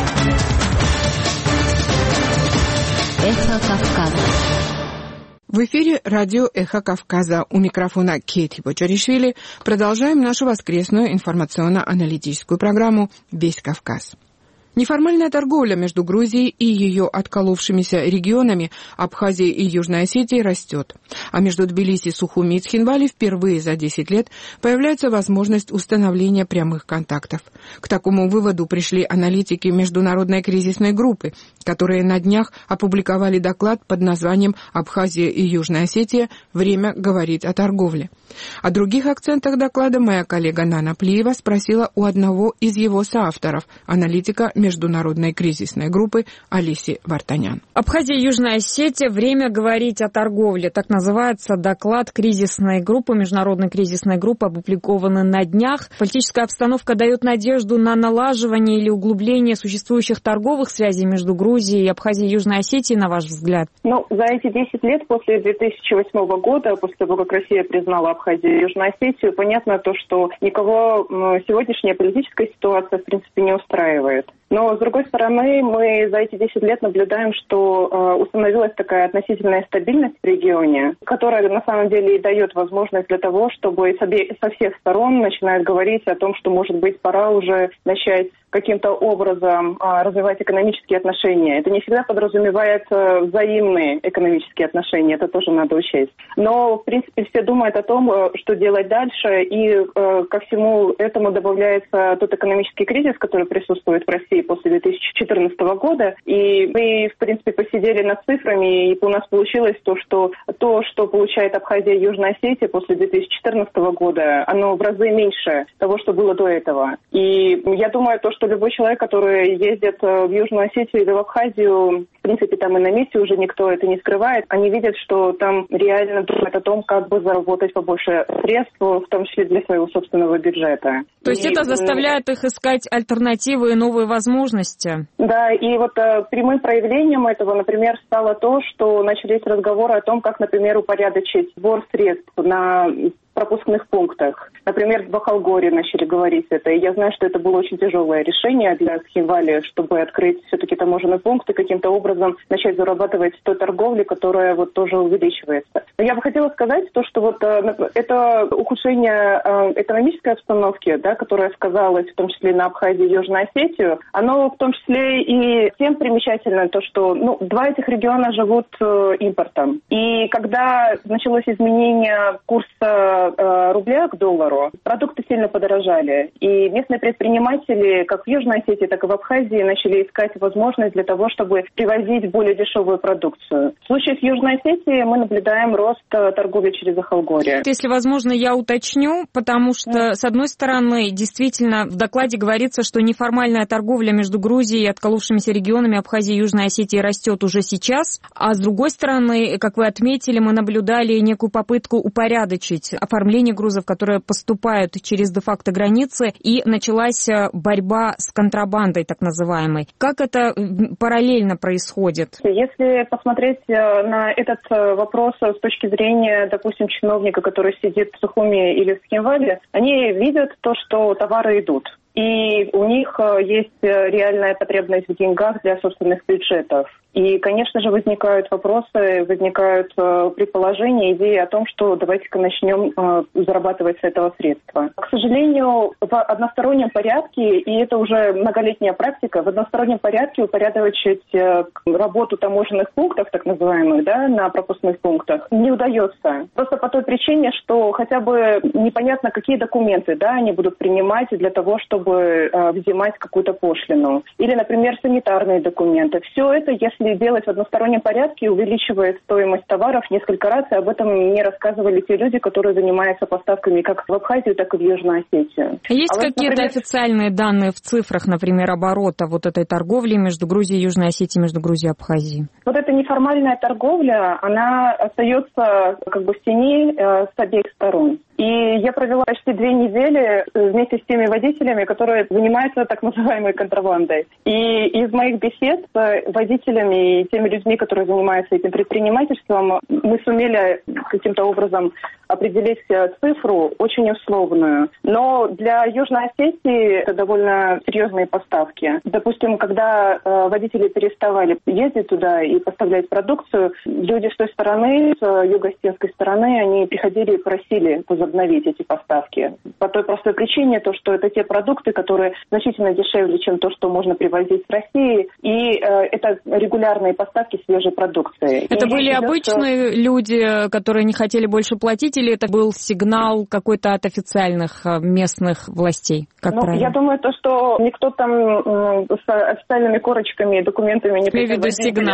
Эхо Кавказа. В эфире радио «Эхо Кавказа». У микрофона Кейт Бочаришвили. Продолжаем нашу воскресную информационно-аналитическую программу «Весь Кавказ». Неформальная торговля между Грузией и ее отколовшимися регионами Абхазией и Южной Осетией растет. А между Тбилиси, Сухуми и Цхинвали впервые за десять лет появляется возможность установления прямых контактов. К такому выводу пришли аналитики международной кризисной группы, которые на днях опубликовали доклад под названием «Абхазия и Южная Осетия. Время говорить о торговле». О других акцентах доклада моя коллега Нана Плиева спросила у одного из его соавторов, аналитика международной кризисной группы Алисе Вартанян. Абхазия и Южная Осетия. Время говорить о торговле. Так называется доклад кризисной группы, международной кризисной группы, опубликованный на днях. Политическая обстановка дает надежду на налаживание или углубление существующих торговых связей между Грузией и Абхазией и Южной Осетией, на ваш взгляд? Ну, за эти десять лет после две тысячи восьмого года, после того, как Россия признала Абхазию и Южную Осетию, понятно то, что никого сегодняшняя политическая ситуация, в принципе, не устраивает. Но, с другой стороны, мы за эти десять лет наблюдаем, что э, установилась такая относительная стабильность в регионе, которая на самом деле и дает возможность для того, чтобы со, со всех сторон начинают говорить о том, что, может быть, пора уже начать каким-то образом э, развивать экономические отношения. Это не всегда подразумевает э, взаимные экономические отношения, это тоже надо учесть. Но, в принципе, все думают о том, э, что делать дальше, и э, ко всему этому добавляется тот экономический кризис, который присутствует в России после две тысячи четырнадцатого года. И мы, в принципе, посидели над цифрами, и у нас получилось то, что то, что получает Абхазия и Южная Осетия после две тысячи четырнадцатого года, оно в разы меньше того, что было до этого. И я думаю, то, что любой человек, который ездит в Южную Осетию или в Абхазию, в принципе, там и на месте уже никто это не скрывает, они видят, что там реально думают о том, как бы заработать побольше средств, в том числе для своего собственного бюджета. То есть и это заставляет их искать альтернативы и новые возможности? Да, и вот э, прямым проявлением этого, например, стало то, что начались разговоры о том, как, например, упорядочить сбор средств на пропускных пунктах. Например, в Бахалгоре начали говорить это. И я знаю, что это было очень тяжелое решение для Схинвали, чтобы открыть все-таки таможенный пункт и каким-то образом начать зарабатывать той торговли, которая вот тоже увеличивается. Но я бы хотела сказать то, что вот это ухудшение экономической обстановки, да, которое сказалось в том числе на Абхазии и Южную Осетию, оно в том числе и тем примечательно, то, что ну, два этих региона живут импортом. И когда началось изменение курса рубля к доллару, продукты сильно подорожали. И местные предприниматели, как в Южной Осетии, так и в Абхазии, начали искать возможность для того, чтобы привозить более дешевую продукцию. В случае с Южной Осетией мы наблюдаем рост торговли через Ахалгорье. Если возможно, я уточню, потому что, с одной стороны, действительно, в докладе говорится, что неформальная торговля между Грузией и отколовшимися регионами Абхазии и Южной Осетии растет уже сейчас, а с другой стороны, как вы отметили, мы наблюдали некую попытку упорядочить оформление грузов, которые поступают через де-факто границы, и началась борьба с контрабандой, так называемой. Как это параллельно происходит? Если посмотреть на этот вопрос с точки зрения, допустим, чиновника, который сидит в Сухуми или в Схинвале, они видят то, что товары идут. И у них есть реальная потребность в деньгах для собственных бюджетов. И, конечно же, возникают вопросы, возникают предположения, идеи о том, что давайте-ка начнем зарабатывать с этого средства. К сожалению, в одностороннем порядке, и это уже многолетняя практика, в одностороннем порядке упорядочить работу таможенных пунктов, так называемых, да, на пропускных пунктах, не удается. Просто по той причине, что хотя бы непонятно, какие документы, да, они будут принимать для того, чтобы взимать какую-то пошлину. Или, например, санитарные документы. Все это, если Если делать в одностороннем порядке, увеличивает стоимость товаров несколько раз, и об этом мне рассказывали те люди, которые занимаются поставками как в Абхазию, так и в Южную Осетию. Есть а какие-то вот, например... официальные данные в цифрах, например, оборота вот этой торговли между Грузией и Южной Осетией, между Грузией и Абхазией? Вот эта неформальная торговля, она остается как бы в тени э, с обеих сторон. И я провела почти две недели вместе с теми водителями, которые занимаются так называемой контрабандой. И из моих бесед с водителями и теми людьми, которые занимаются этим предпринимательством, мы сумели каким-то образом определить цифру очень условную. Но для Южной Осетии это довольно серьезные поставки. Допустим, когда э, водители переставали ездить туда и поставлять продукцию, люди с той стороны, с юго-осетинской стороны, они приходили и просили возобновить эти поставки. По той простой причине, то, что это те продукты, которые значительно дешевле, чем то, что можно привозить с России, и э, это регулярные поставки свежей продукции. Это и были обычные что... люди, которые не хотели больше платить, или это был сигнал какой-то от официальных местных властей? Как ну, правильно? Я думаю, то, что никто там э, с официальными корочками и документами не приводил. Сигнал.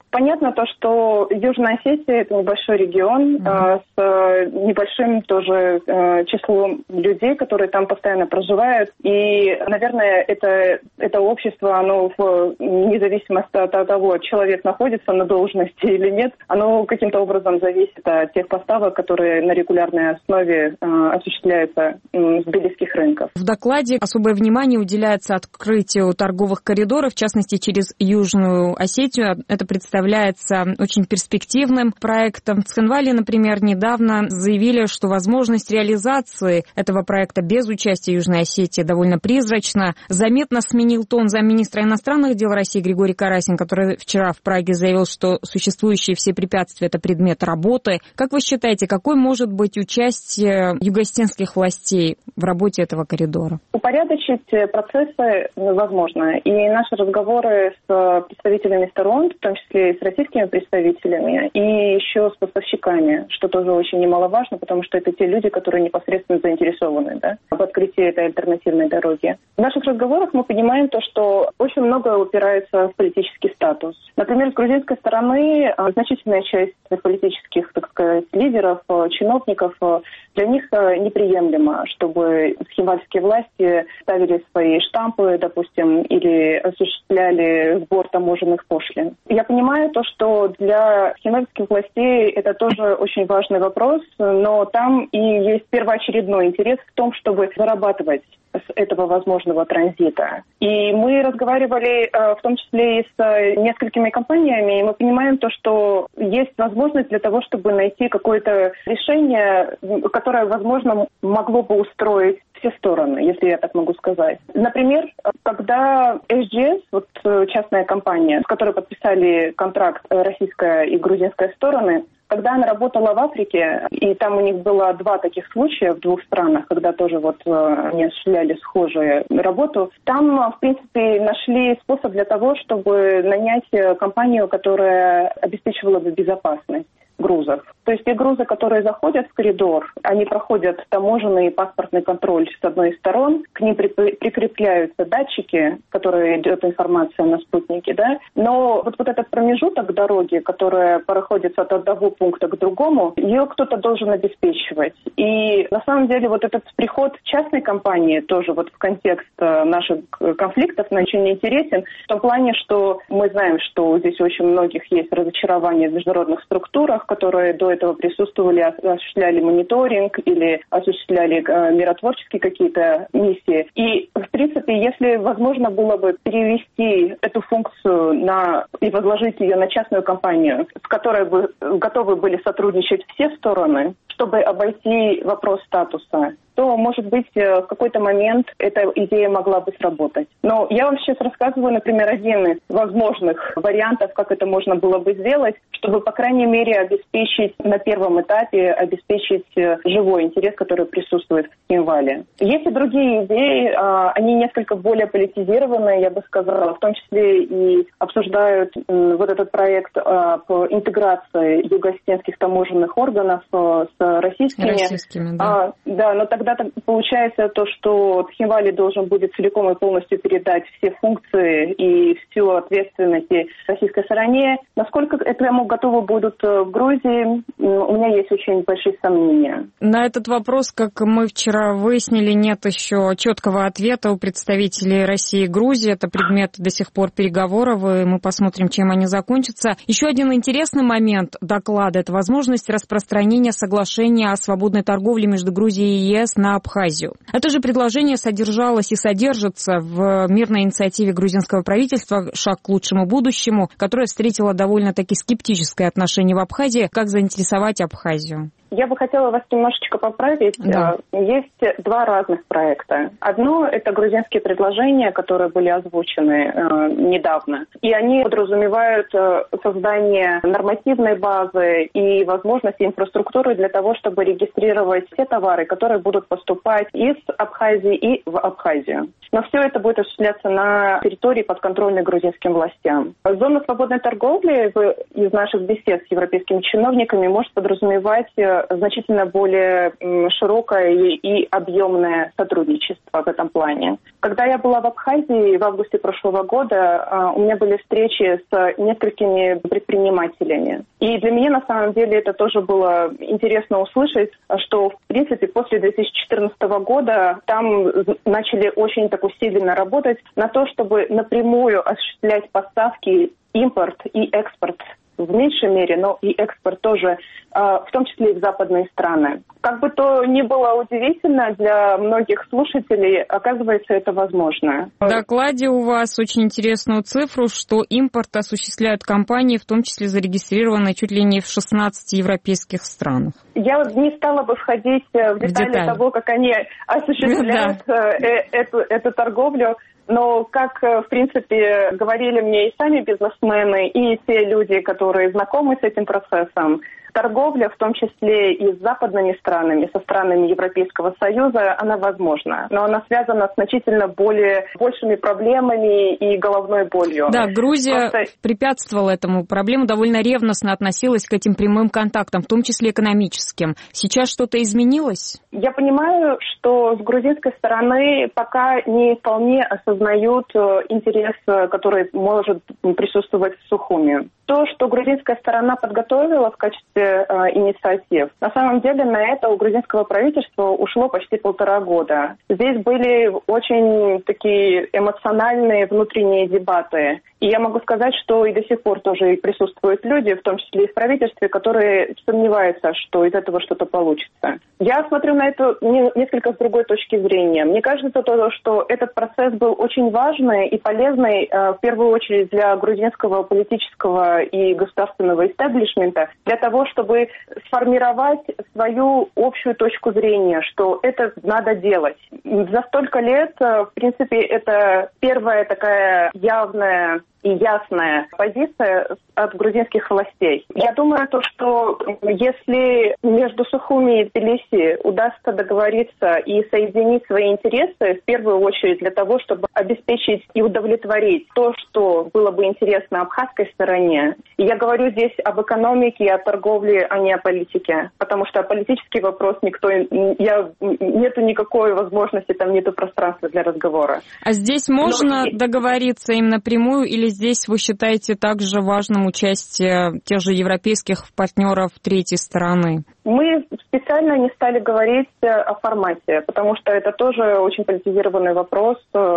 Понятно то, что Южная Осетия – это небольшой регион mm-hmm. э, с небольшим тоже э, числом людей, которые там постоянно проживают. И, наверное, это, это общество, оно в независимости от того, человек находится на должности или нет, оно каким-то образом зависит от тех поставок, которые на регулярной основе э, осуществляются э, с тбилисских рынков. В докладе особое внимание уделяется открытию торговых коридоров, в частности, через Южную Осетию. Это представляется очень перспективным проектом. В Цхинвале, например, недавно заявили, что возможность реализации этого проекта без участия Южной Осетии довольно призрачна. Заметно сменил тон замминистра иностранных дел России Григорий Карасин, который вчера в Праге заявил, что существующие все препятствия – это предмет работы. Как вы считаете, какой может быть участие юго-осетинских властей в работе этого коридора? Упорядочить процессы возможно. И наши разговоры с представителями сторон, в том числе и с российскими представителями, и еще с поставщиками, что тоже очень немаловажно, потому что это те люди, которые непосредственно заинтересованы, да, в открытии этой альтернативной дороги. В наших разговорах мы понимаем то, что очень многое упирается в политический статус. Например, с грузинской стороны значительная часть политических, так сказать, лидеров, чиновников, для них неприемлемо, чтобы цхинвальские власти ставили свои штампы, допустим, или осуществляли сбор таможенных пошлин. Я понимаю то, что для цхинвальских властей это тоже очень важный вопрос, но там и есть первоочередной интерес в том, чтобы зарабатывать с этого возможного транзита. И мы разговаривали в том числе и с несколькими компаниями, и мы понимаем то, что есть возможность для того, чтобы найти какое-то решение, которое, возможно, могло бы устроить все стороны, если я так могу сказать. Например, когда эс джи эс, вот частная компания, с которой подписали контракт российская и грузинская стороны, когда она работала в Африке, и там у них было два таких случая в двух странах, когда тоже вот они осуществляли схожую работу, там, в принципе, нашли способ для того, чтобы нанять компанию, которая обеспечивала бы безопасность грузов. То есть те грузы, которые заходят в коридор, они проходят таможенный и паспортный контроль с одной из сторон, к ним прикрепляются датчики, которые идет информация на спутнике, да, но вот, вот этот промежуток дороги, которая проходит от одного пункта к другому, ее кто-то должен обеспечивать. И на самом деле вот этот приход частной компании тоже вот в контекст наших конфликтов очень интересен, в том плане, что мы знаем, что здесь очень многих есть разочарование в международных структурах, которые до этого присутствовали, осуществляли мониторинг или осуществляли э, миротворческие какие-то миссии. И, в принципе, если возможно было бы перевести эту функцию на и возложить ее на частную компанию, с которой бы готовы были сотрудничать все стороны, чтобы обойти вопрос статуса, то, может быть, в какой-то момент эта идея могла бы сработать. Но я вам сейчас рассказываю, например, один из возможных вариантов, как это можно было бы сделать, чтобы, по крайней мере, обеспечить на первом этапе, обеспечить живой интерес, который присутствует в Цхинвале. Есть и другие идеи, они несколько более политизированные, я бы сказала, в том числе и обсуждают вот этот проект по интеграции юго-осетинских таможенных органов с российскими. Российскими, да. А, да, но тогда получается то, что Цхинвали должен будет целиком и полностью передать все функции и всю ответственность российской стороне. Насколько к этому готовы будут в Грузии, у меня есть очень большие сомнения. На этот вопрос, как мы вчера выяснили, нет еще четкого ответа у представителей России и Грузии. Это предмет до сих пор переговоров, и мы посмотрим, чем они закончатся. Еще один интересный момент доклада – это возможность распространения соглашения о свободной торговле между Грузией и ЕС на Абхазию. Это же предложение содержалось и содержится в мирной инициативе грузинского правительства «Шаг к лучшему будущему», которая встретила довольно-таки скептическое отношение в Абхазии. Как заинтересовать Абхазию? Я бы хотела вас немножечко поправить. Да. Есть два разных проекта. Одно – это грузинские предложения, которые были озвучены э, недавно. И они подразумевают э, создание нормативной базы и возможности инфраструктуры для того, чтобы регистрировать все товары, которые будут поступать из Абхазии и в Абхазию. Но все это будет осуществляться на территории, подконтрольной грузинским властям. Зона свободной торговли в, из наших бесед с европейскими чиновниками может подразумевать это значительно более широкое и объемное сотрудничество в этом плане. Когда я была в Абхазии в августе прошлого года, у меня были встречи с несколькими предпринимателями. И для меня, на самом деле, это тоже было интересно услышать, что, в принципе, после две тысячи четырнадцатого года там начали очень так усиленно работать на то, чтобы напрямую осуществлять поставки, импорт и экспорт. В меньшей мере, но и экспорт тоже, в том числе и в западные страны. Как бы то ни было удивительно для многих слушателей, оказывается, это возможно. В докладе у вас очень интересную цифру, что импорт осуществляют компании, в том числе зарегистрированные чуть ли не в шестнадцати европейских странах. Я не стала бы входить в детали, в детали. того, как они осуществляют да. эту, эту торговлю. Но, как, в принципе, говорили мне и сами бизнесмены, и те люди, которые знакомы с этим процессом, торговля, в том числе и с западными странами, со странами Европейского Союза, она возможна. Но она связана с значительно более большими проблемами и головной болью. Да, Грузия Просто... препятствовала этому. Проблему довольно ревностно относилась к этим прямым контактам, в том числе экономическим. Сейчас что-то изменилось? Я понимаю, что с грузинской стороны пока не вполне осознают интерес, который может присутствовать в Сухуми. То, что грузинская сторона подготовила в качестве э, инициатив, на самом деле на это у грузинского правительства ушло почти полтора года. Здесь были очень такие эмоциональные внутренние дебаты. И я могу сказать, что и до сих пор тоже присутствуют люди, в том числе и в правительстве, которые сомневаются, что из этого что-то получится. Я смотрю на это несколько с другой точки зрения. Мне кажется, то, что этот процесс был очень важный и полезный, э, в первую очередь для грузинского политического и государственного истеблишмента, для того, чтобы сформировать свою общую точку зрения, что это надо делать. За столько лет, в принципе, это первая такая явная и ясная позиция от грузинских властей. Я думаю, то, что если между Сухуми и Тбилиси удастся договориться и соединить свои интересы, в первую очередь для того, чтобы обеспечить и удовлетворить то, что было бы интересно абхазской стороне. И я говорю здесь об экономике и о торговле, а не о политике. Потому что политический вопрос никто... Я, нету никакой возможности, там нету пространства для разговора. А здесь можно Но... договориться им напрямую, или здесь вы считаете также важным участие тех же европейских партнеров третьей стороны? Мы специально не стали говорить о формате, потому что это тоже очень политизированный вопрос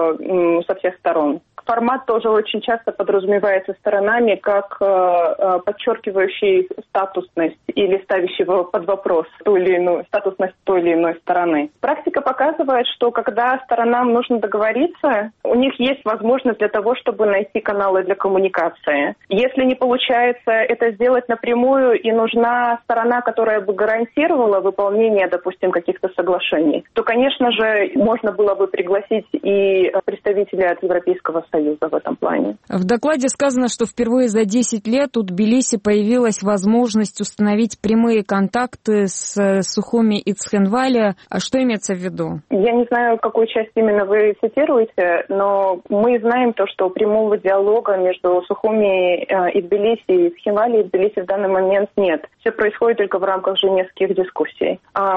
со всех сторон. Формат тоже очень часто подразумевается сторонами как подчеркивающий статусность или ставящий под вопрос ту или иную статусность той или иной стороны. Практика показывает, что когда сторонам нужно договориться, у них есть возможность для того, чтобы найти каналы для коммуникации. Если не получается это сделать напрямую и нужна сторона, которая бы гарантировала выполнение, допустим, каких-то соглашений, то, конечно же, можно было бы пригласить и представителей от Европейского Союза в этом плане. В докладе сказано, что впервые за десять лет у Тбилиси появилась возможность установить прямые контакты с Сухуми и Цхинвали. А что имеется в виду? Я не знаю, какую часть именно вы цитируете, но мы знаем то, что прямого диалога между Сухуми и Тбилиси и Цхинвали и Тбилиси в данный момент нет. Все происходит только в рамках женевских дискуссий.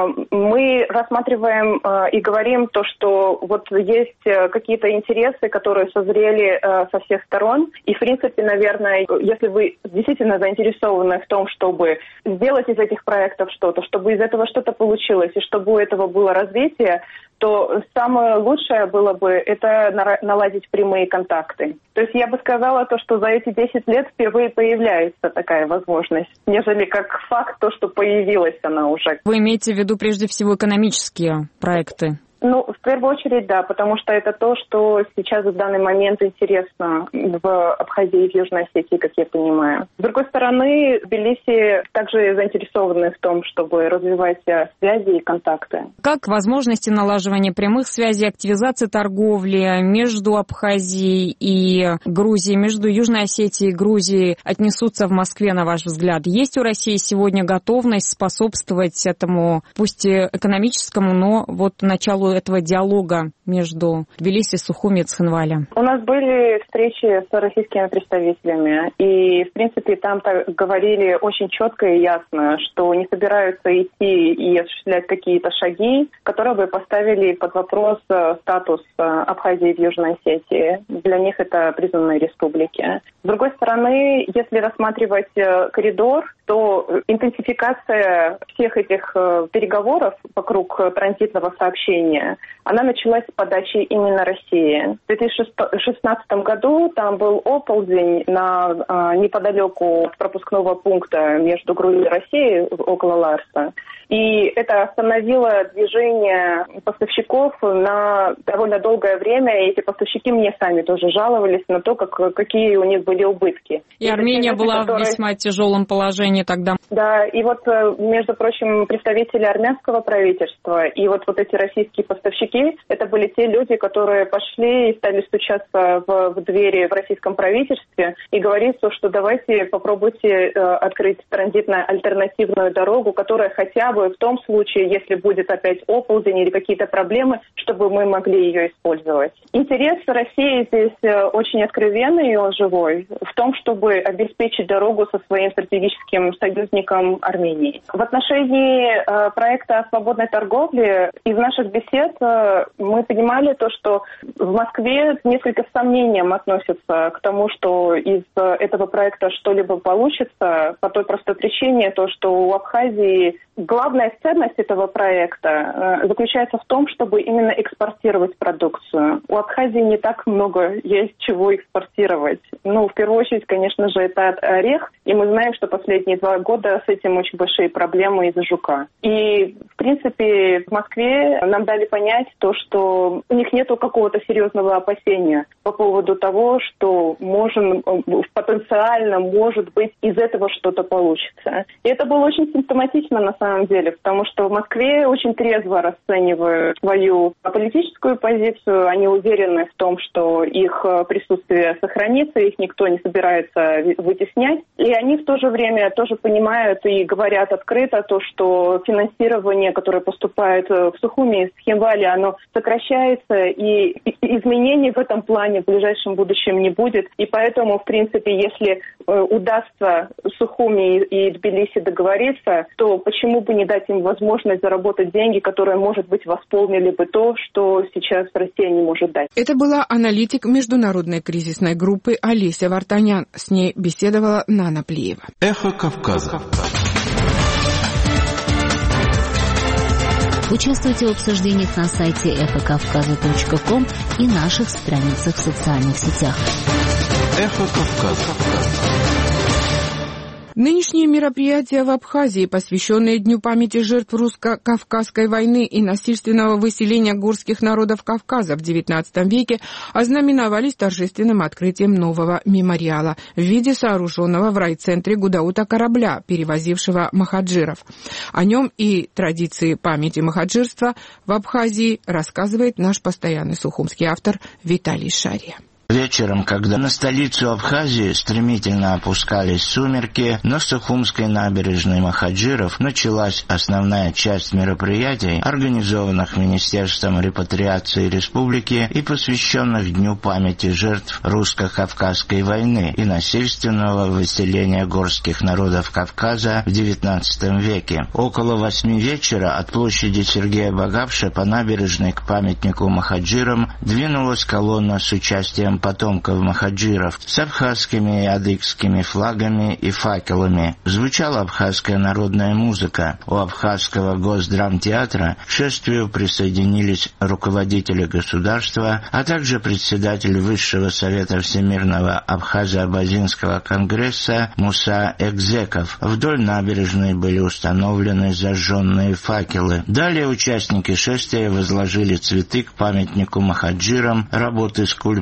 Мы рассматриваем и говорим то, что вот есть какие-то интересы, которые созрели со всех сторон. И, в принципе, наверное, если вы действительно заинтересованы в том, чтобы сделать из этих проектов что-то, чтобы из этого что-то получилось, и чтобы у этого было развитие, то самое лучшее было бы это наладить прямые контакты. То есть я бы сказала то, что за эти десять лет впервые появляется такая возможность, нежели как факт то, что появилась она уже. Вы имеете в виду прежде всего экономические проекты? Ну, в первую очередь, да, потому что это то, что сейчас в данный момент интересно в Абхазии и в Южной Осетии, как я понимаю. С другой стороны, Тбилиси также заинтересованы в том, чтобы развивать связи и контакты. Как возможности налаживания прямых связей, активизации торговли между Абхазией и Грузией, между Южной Осетией и Грузией отнесутся в Москве, на ваш взгляд? Есть у России сегодня готовность способствовать этому, пусть и экономическому, но вот началу этого диалога между Тбилиси, Сухуми и Цхинвали? У нас были встречи с российскими представителями, и, в принципе, там говорили очень четко и ясно, что не собираются идти и осуществлять какие-то шаги, которые бы поставили под вопрос статус Абхазии в Южной Осетии. Для них это признанные республики. С другой стороны, если рассматривать коридор, то интенсификация всех этих переговоров вокруг транзитного сообщения, она началась с подачи именно России. В две тысячи шестнадцатом году там был оползень на, неподалеку от пропускного пункта между Грузией и Россией, около Ларса. И это остановило движение поставщиков на довольно долгое время. И эти поставщики мне сами тоже жаловались на то, как, какие у них были убытки. И, и Армения люди, была которые... в весьма тяжелом положении тогда. Да, и вот, между прочим, представители армянского правительства и вот, вот эти российские поставщики, это были те люди, которые пошли и стали стучаться в, в двери в российском правительстве и говорить, что давайте попробуйте э, открыть транзитную альтернативную дорогу, которая хотя бы в том случае, если будет опять оползень или какие-то проблемы, чтобы мы могли ее использовать. Интерес России здесь очень откровенный и он живой в том, чтобы обеспечить дорогу со своим стратегическим союзником Арменией. В отношении э, проекта о свободной торговле из наших бесед э, мы понимали то, что в Москве несколько с сомнением относятся к тому, что из э, этого проекта что-либо получится, по той простой причине, то, что у Абхазии главная ценность этого проекта э, заключается в том, чтобы именно экспортировать продукцию. У Абхазии не так много есть чего экспортировать. Ну, в первую очередь, конечно же, это орех, и мы знаем, что последние два года с этим очень большие проблемы из-за жука. И, в принципе, в Москве нам дали понять то, что у них нет какого-то серьезного опасения по поводу того, что можем, потенциально, может быть, из этого что-то получится. И это было очень симптоматично на самом деле, потому что в Москве очень трезво расценивают свою политическую позицию. Они уверены в том, что их присутствие сохранится, их никто не собирается вытеснять. И они в то же время тоже понимают и говорят открыто то, что финансирование, которое поступает в Сухуми и Цхинвали, оно сокращается, и изменений в этом плане в ближайшем будущем не будет. И поэтому, в принципе, если удастся Сухуми и Тбилиси договориться, то почему бы не дать им возможность заработать деньги, которые, может быть, восполнили бы то, что сейчас Россия не может дать. Это была аналитик международной кризисной группы Олеся Вартанян. С ней беседовала Нана Плиева. Эхо Кавказа. Участвуйте в обсуждениях на сайте эхо кавказа точка ком и наших страницах в социальных сетях. Эхо Кавказа. Нынешние мероприятия в Абхазии, посвященные Дню памяти жертв русско-кавказской войны и насильственного выселения горских народов Кавказа в девятнадцатом веке, ознаменовались торжественным открытием нового мемориала в виде сооруженного в райцентре Гудаута корабля, перевозившего махаджиров. О нем и традиции памяти махаджирства в Абхазии рассказывает наш постоянный сухумский автор Виталий Шария. Вечером, когда на столицу Абхазии стремительно опускались сумерки, на Сухумской набережной Махаджиров началась основная часть мероприятий, организованных Министерством репатриации республики и посвященных Дню памяти жертв русско-кавказской войны и насильственного выселения горских народов Кавказа в девятнадцатом веке. Около восьми вечера от площади Сергея Багапша по набережной к памятнику Махаджирам двинулась колонна с участием потомков махаджиров с абхазскими и адыгскими флагами и факелами. Звучала абхазская народная музыка. У Абхазского госдрамтеатра к шествию присоединились руководители государства, а также председатель Высшего совета Всемирного Абхазо-Абазинского конгресса Муса Экзеков. Вдоль набережной были установлены зажженные факелы. Далее участники шествия возложили цветы к памятнику махаджирам работы скульптора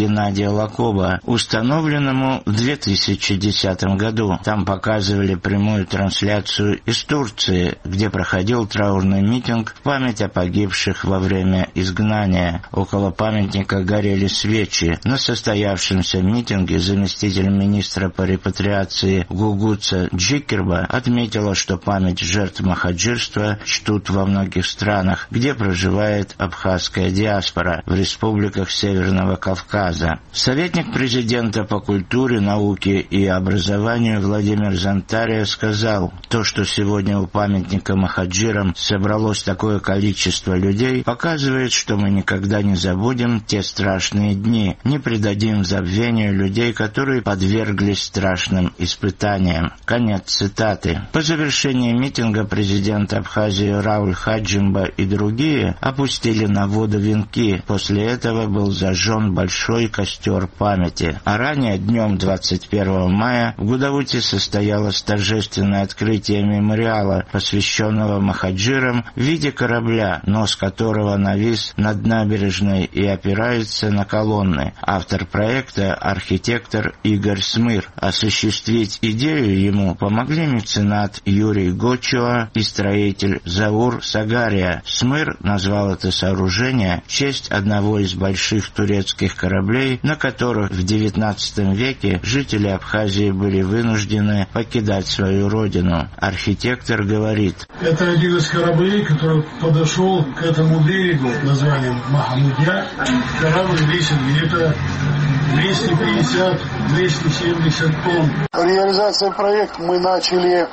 Геннадия Лакоба, установленному в две тысячи десятом году. Там показывали прямую трансляцию из Турции, где проходил траурный митинг в память о погибших во время изгнания. Около памятника горели свечи. На состоявшемся митинге заместитель министра по репатриации Гугуца Джикерба отметила, что память жертв махаджирства чтут во многих странах, где проживает абхазская диаспора, в республиках Северного Кавказа. Советник президента по культуре, науке и образованию Владимир Зантария сказал: то, что сегодня у памятника махаджирам собралось такое количество людей, показывает, что мы никогда не забудем те страшные дни, не предадим забвению людей, которые подверглись страшным испытаниям. Конец цитаты. По завершении митинга президент Абхазии Рауль Хаджимба и другие опустили на воду венки. После этого был зажжен большой костер памяти. А ранее, днем двадцать первого мая, в Гудауте состоялось торжественное открытие мемориала, посвященного махаджирам, в виде корабля, нос которого навис над набережной и опирается на колонны. Автор проекта — архитектор Игорь Смыр. Осуществить идею ему помогли меценат Юрий Гочуа и строитель Заур Сагария. Смыр назвал это сооружение в честь одного из больших турецких кораблей, на которых в девятнадцатом веке жители Абхазии были вынуждены покидать свою родину. Архитектор говорит: это один из кораблей, который подошел к этому берегу с названием Махамудья. Корабль весит где-то двести пятьдесят - двести семьдесят тонн. Реализация проекта мы начали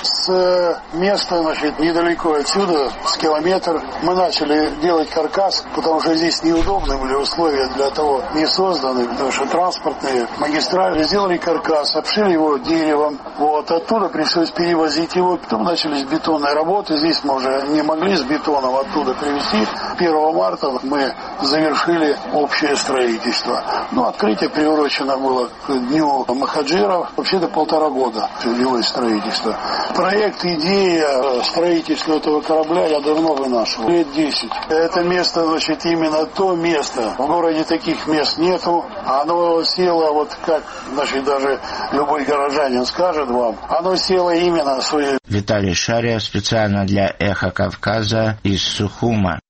с места, значит, недалеко отсюда, с километра. Мы начали делать каркас, потому что здесь неудобные были условия для того, не созданы, потому что транспортные магистрали. Сделали каркас, обшили его деревом. Вот, оттуда пришлось перевозить его. Потом начались бетонные работы. Здесь мы уже не могли с бетоном оттуда привезти. первого марта мы завершили общее строительство. Ну, открытие приурочено было к Дню махаджиров. Вообще-то полтора года длилось строительство. Проект, идея строительства этого корабля я давно вынашивал. Лет десять. Это место, значит, именно то место. В городе таких мест нету. Оно село, вот как, значит, даже любой горожанин скажет вам, оно село именно своей. Виталий Шария специально для «Эхо Кавказа» из Сухума.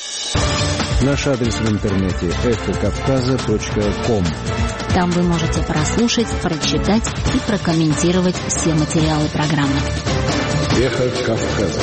Наш адрес в интернете эхо кавказа точка ком. Там вы можете прослушать, прочитать и прокомментировать все материалы программы. «Эхо Кавказа».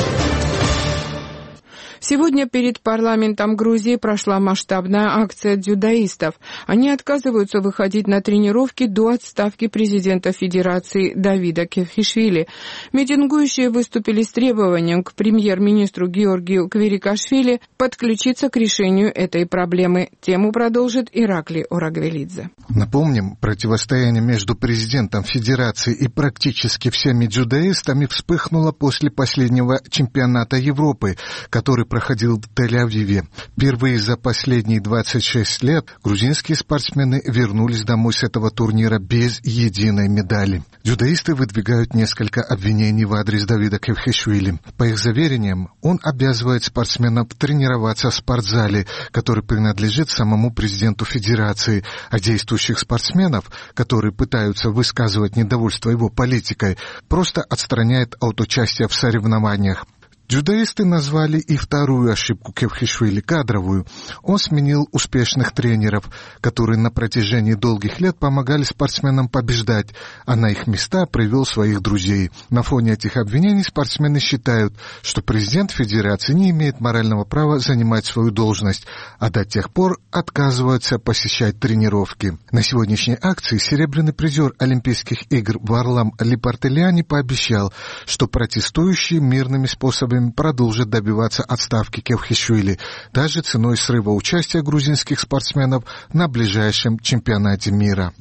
Сегодня перед парламентом Грузии прошла масштабная акция дзюдоистов. Они отказываются выходить на тренировки до отставки президента Федерации Давида Кевхишвили. Митингующие выступили с требованием к премьер-министру Георгию Кверикашвили подключиться к решению этой проблемы. Тему продолжит Иракли Орагвелидзе. Напомним, противостояние между президентом Федерации и практически всеми дзюдоистами вспыхнуло после последнего чемпионата Европы, который проходил в Тель-Авиве. Впервые за последние двадцать шесть лет грузинские спортсмены вернулись домой с этого турнира без единой медали. Дзюдоисты выдвигают несколько обвинений в адрес Давида Кевхишвили. По их заверениям, он обязывает спортсменов тренироваться в спортзале, который принадлежит самому президенту Федерации, а действующих спортсменов, которые пытаются высказывать недовольство его политикой, просто отстраняет от участия в соревнованиях. Дзюдоисты назвали и вторую ошибку Кевхишвили — кадровую. Он сменил успешных тренеров, которые на протяжении долгих лет помогали спортсменам побеждать, а на их места привел своих друзей. На фоне этих обвинений спортсмены считают, что президент Федерации не имеет морального права занимать свою должность, а до тех пор отказываются посещать тренировки. На сегодняшней акции серебряный призер Олимпийских игр Варлам Липартеляни пообещал, что протестующие мирными способами продолжит добиваться отставки Кевхишвили, даже ценой срыва участия грузинских спортсменов на ближайшем чемпионате мира.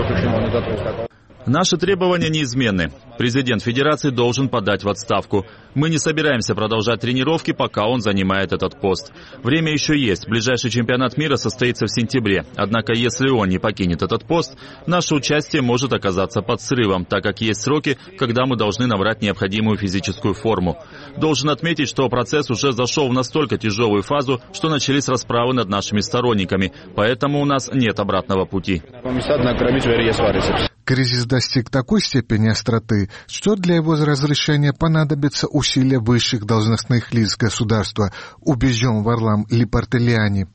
Наши требования неизменны. Президент Федерации должен подать в отставку. Мы не собираемся продолжать тренировки, пока он занимает этот пост. Время еще есть. Ближайший чемпионат мира состоится в сентябре. Однако, если он не покинет этот пост, наше участие может оказаться под срывом, так как есть сроки, когда мы должны набрать необходимую физическую форму. Должен отметить, что процесс уже зашел в настолько тяжелую фазу, что начались расправы над нашими сторонниками, поэтому у нас нет обратного пути. Кризис достиг такой степени остроты, что для его разрешения понадобятся усилия высших должностных лиц государства, убежден Варлам Липартелиани.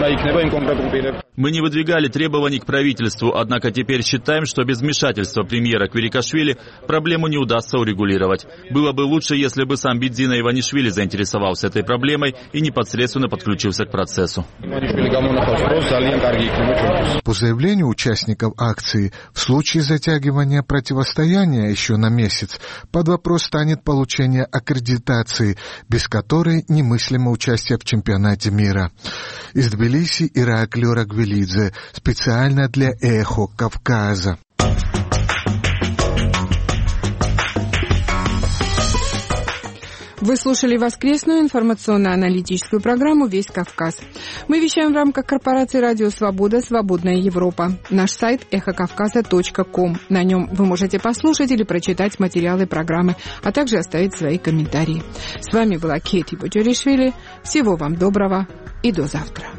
Мы не выдвигали требований к правительству, однако теперь считаем, что без вмешательства премьера Квирикашвили проблему не удастся урегулировать. Было бы лучше, если бы сам Бидзина Иванишвили заинтересовался этой проблемой и непосредственно подключился к процессу. По заявлению участников акции, в случае затягивания противостояния еще на месяц, под вопрос станет получение аккредитации, без которой немыслимо участие в чемпионате мира. Из Тбилиси Ираклий Рагвелидзе, специально для «Эхо Кавказа». Вы слушали воскресную информационно-аналитическую программу «Весь Кавказ». Мы вещаем в рамках корпорации «Радио Свобода. Свободная Европа». Наш сайт эхо кавказа точка ком. На нем вы можете послушать или прочитать материалы программы, а также оставить свои комментарии. С вами была Кети Боджоришвили. Всего вам доброго и до завтра.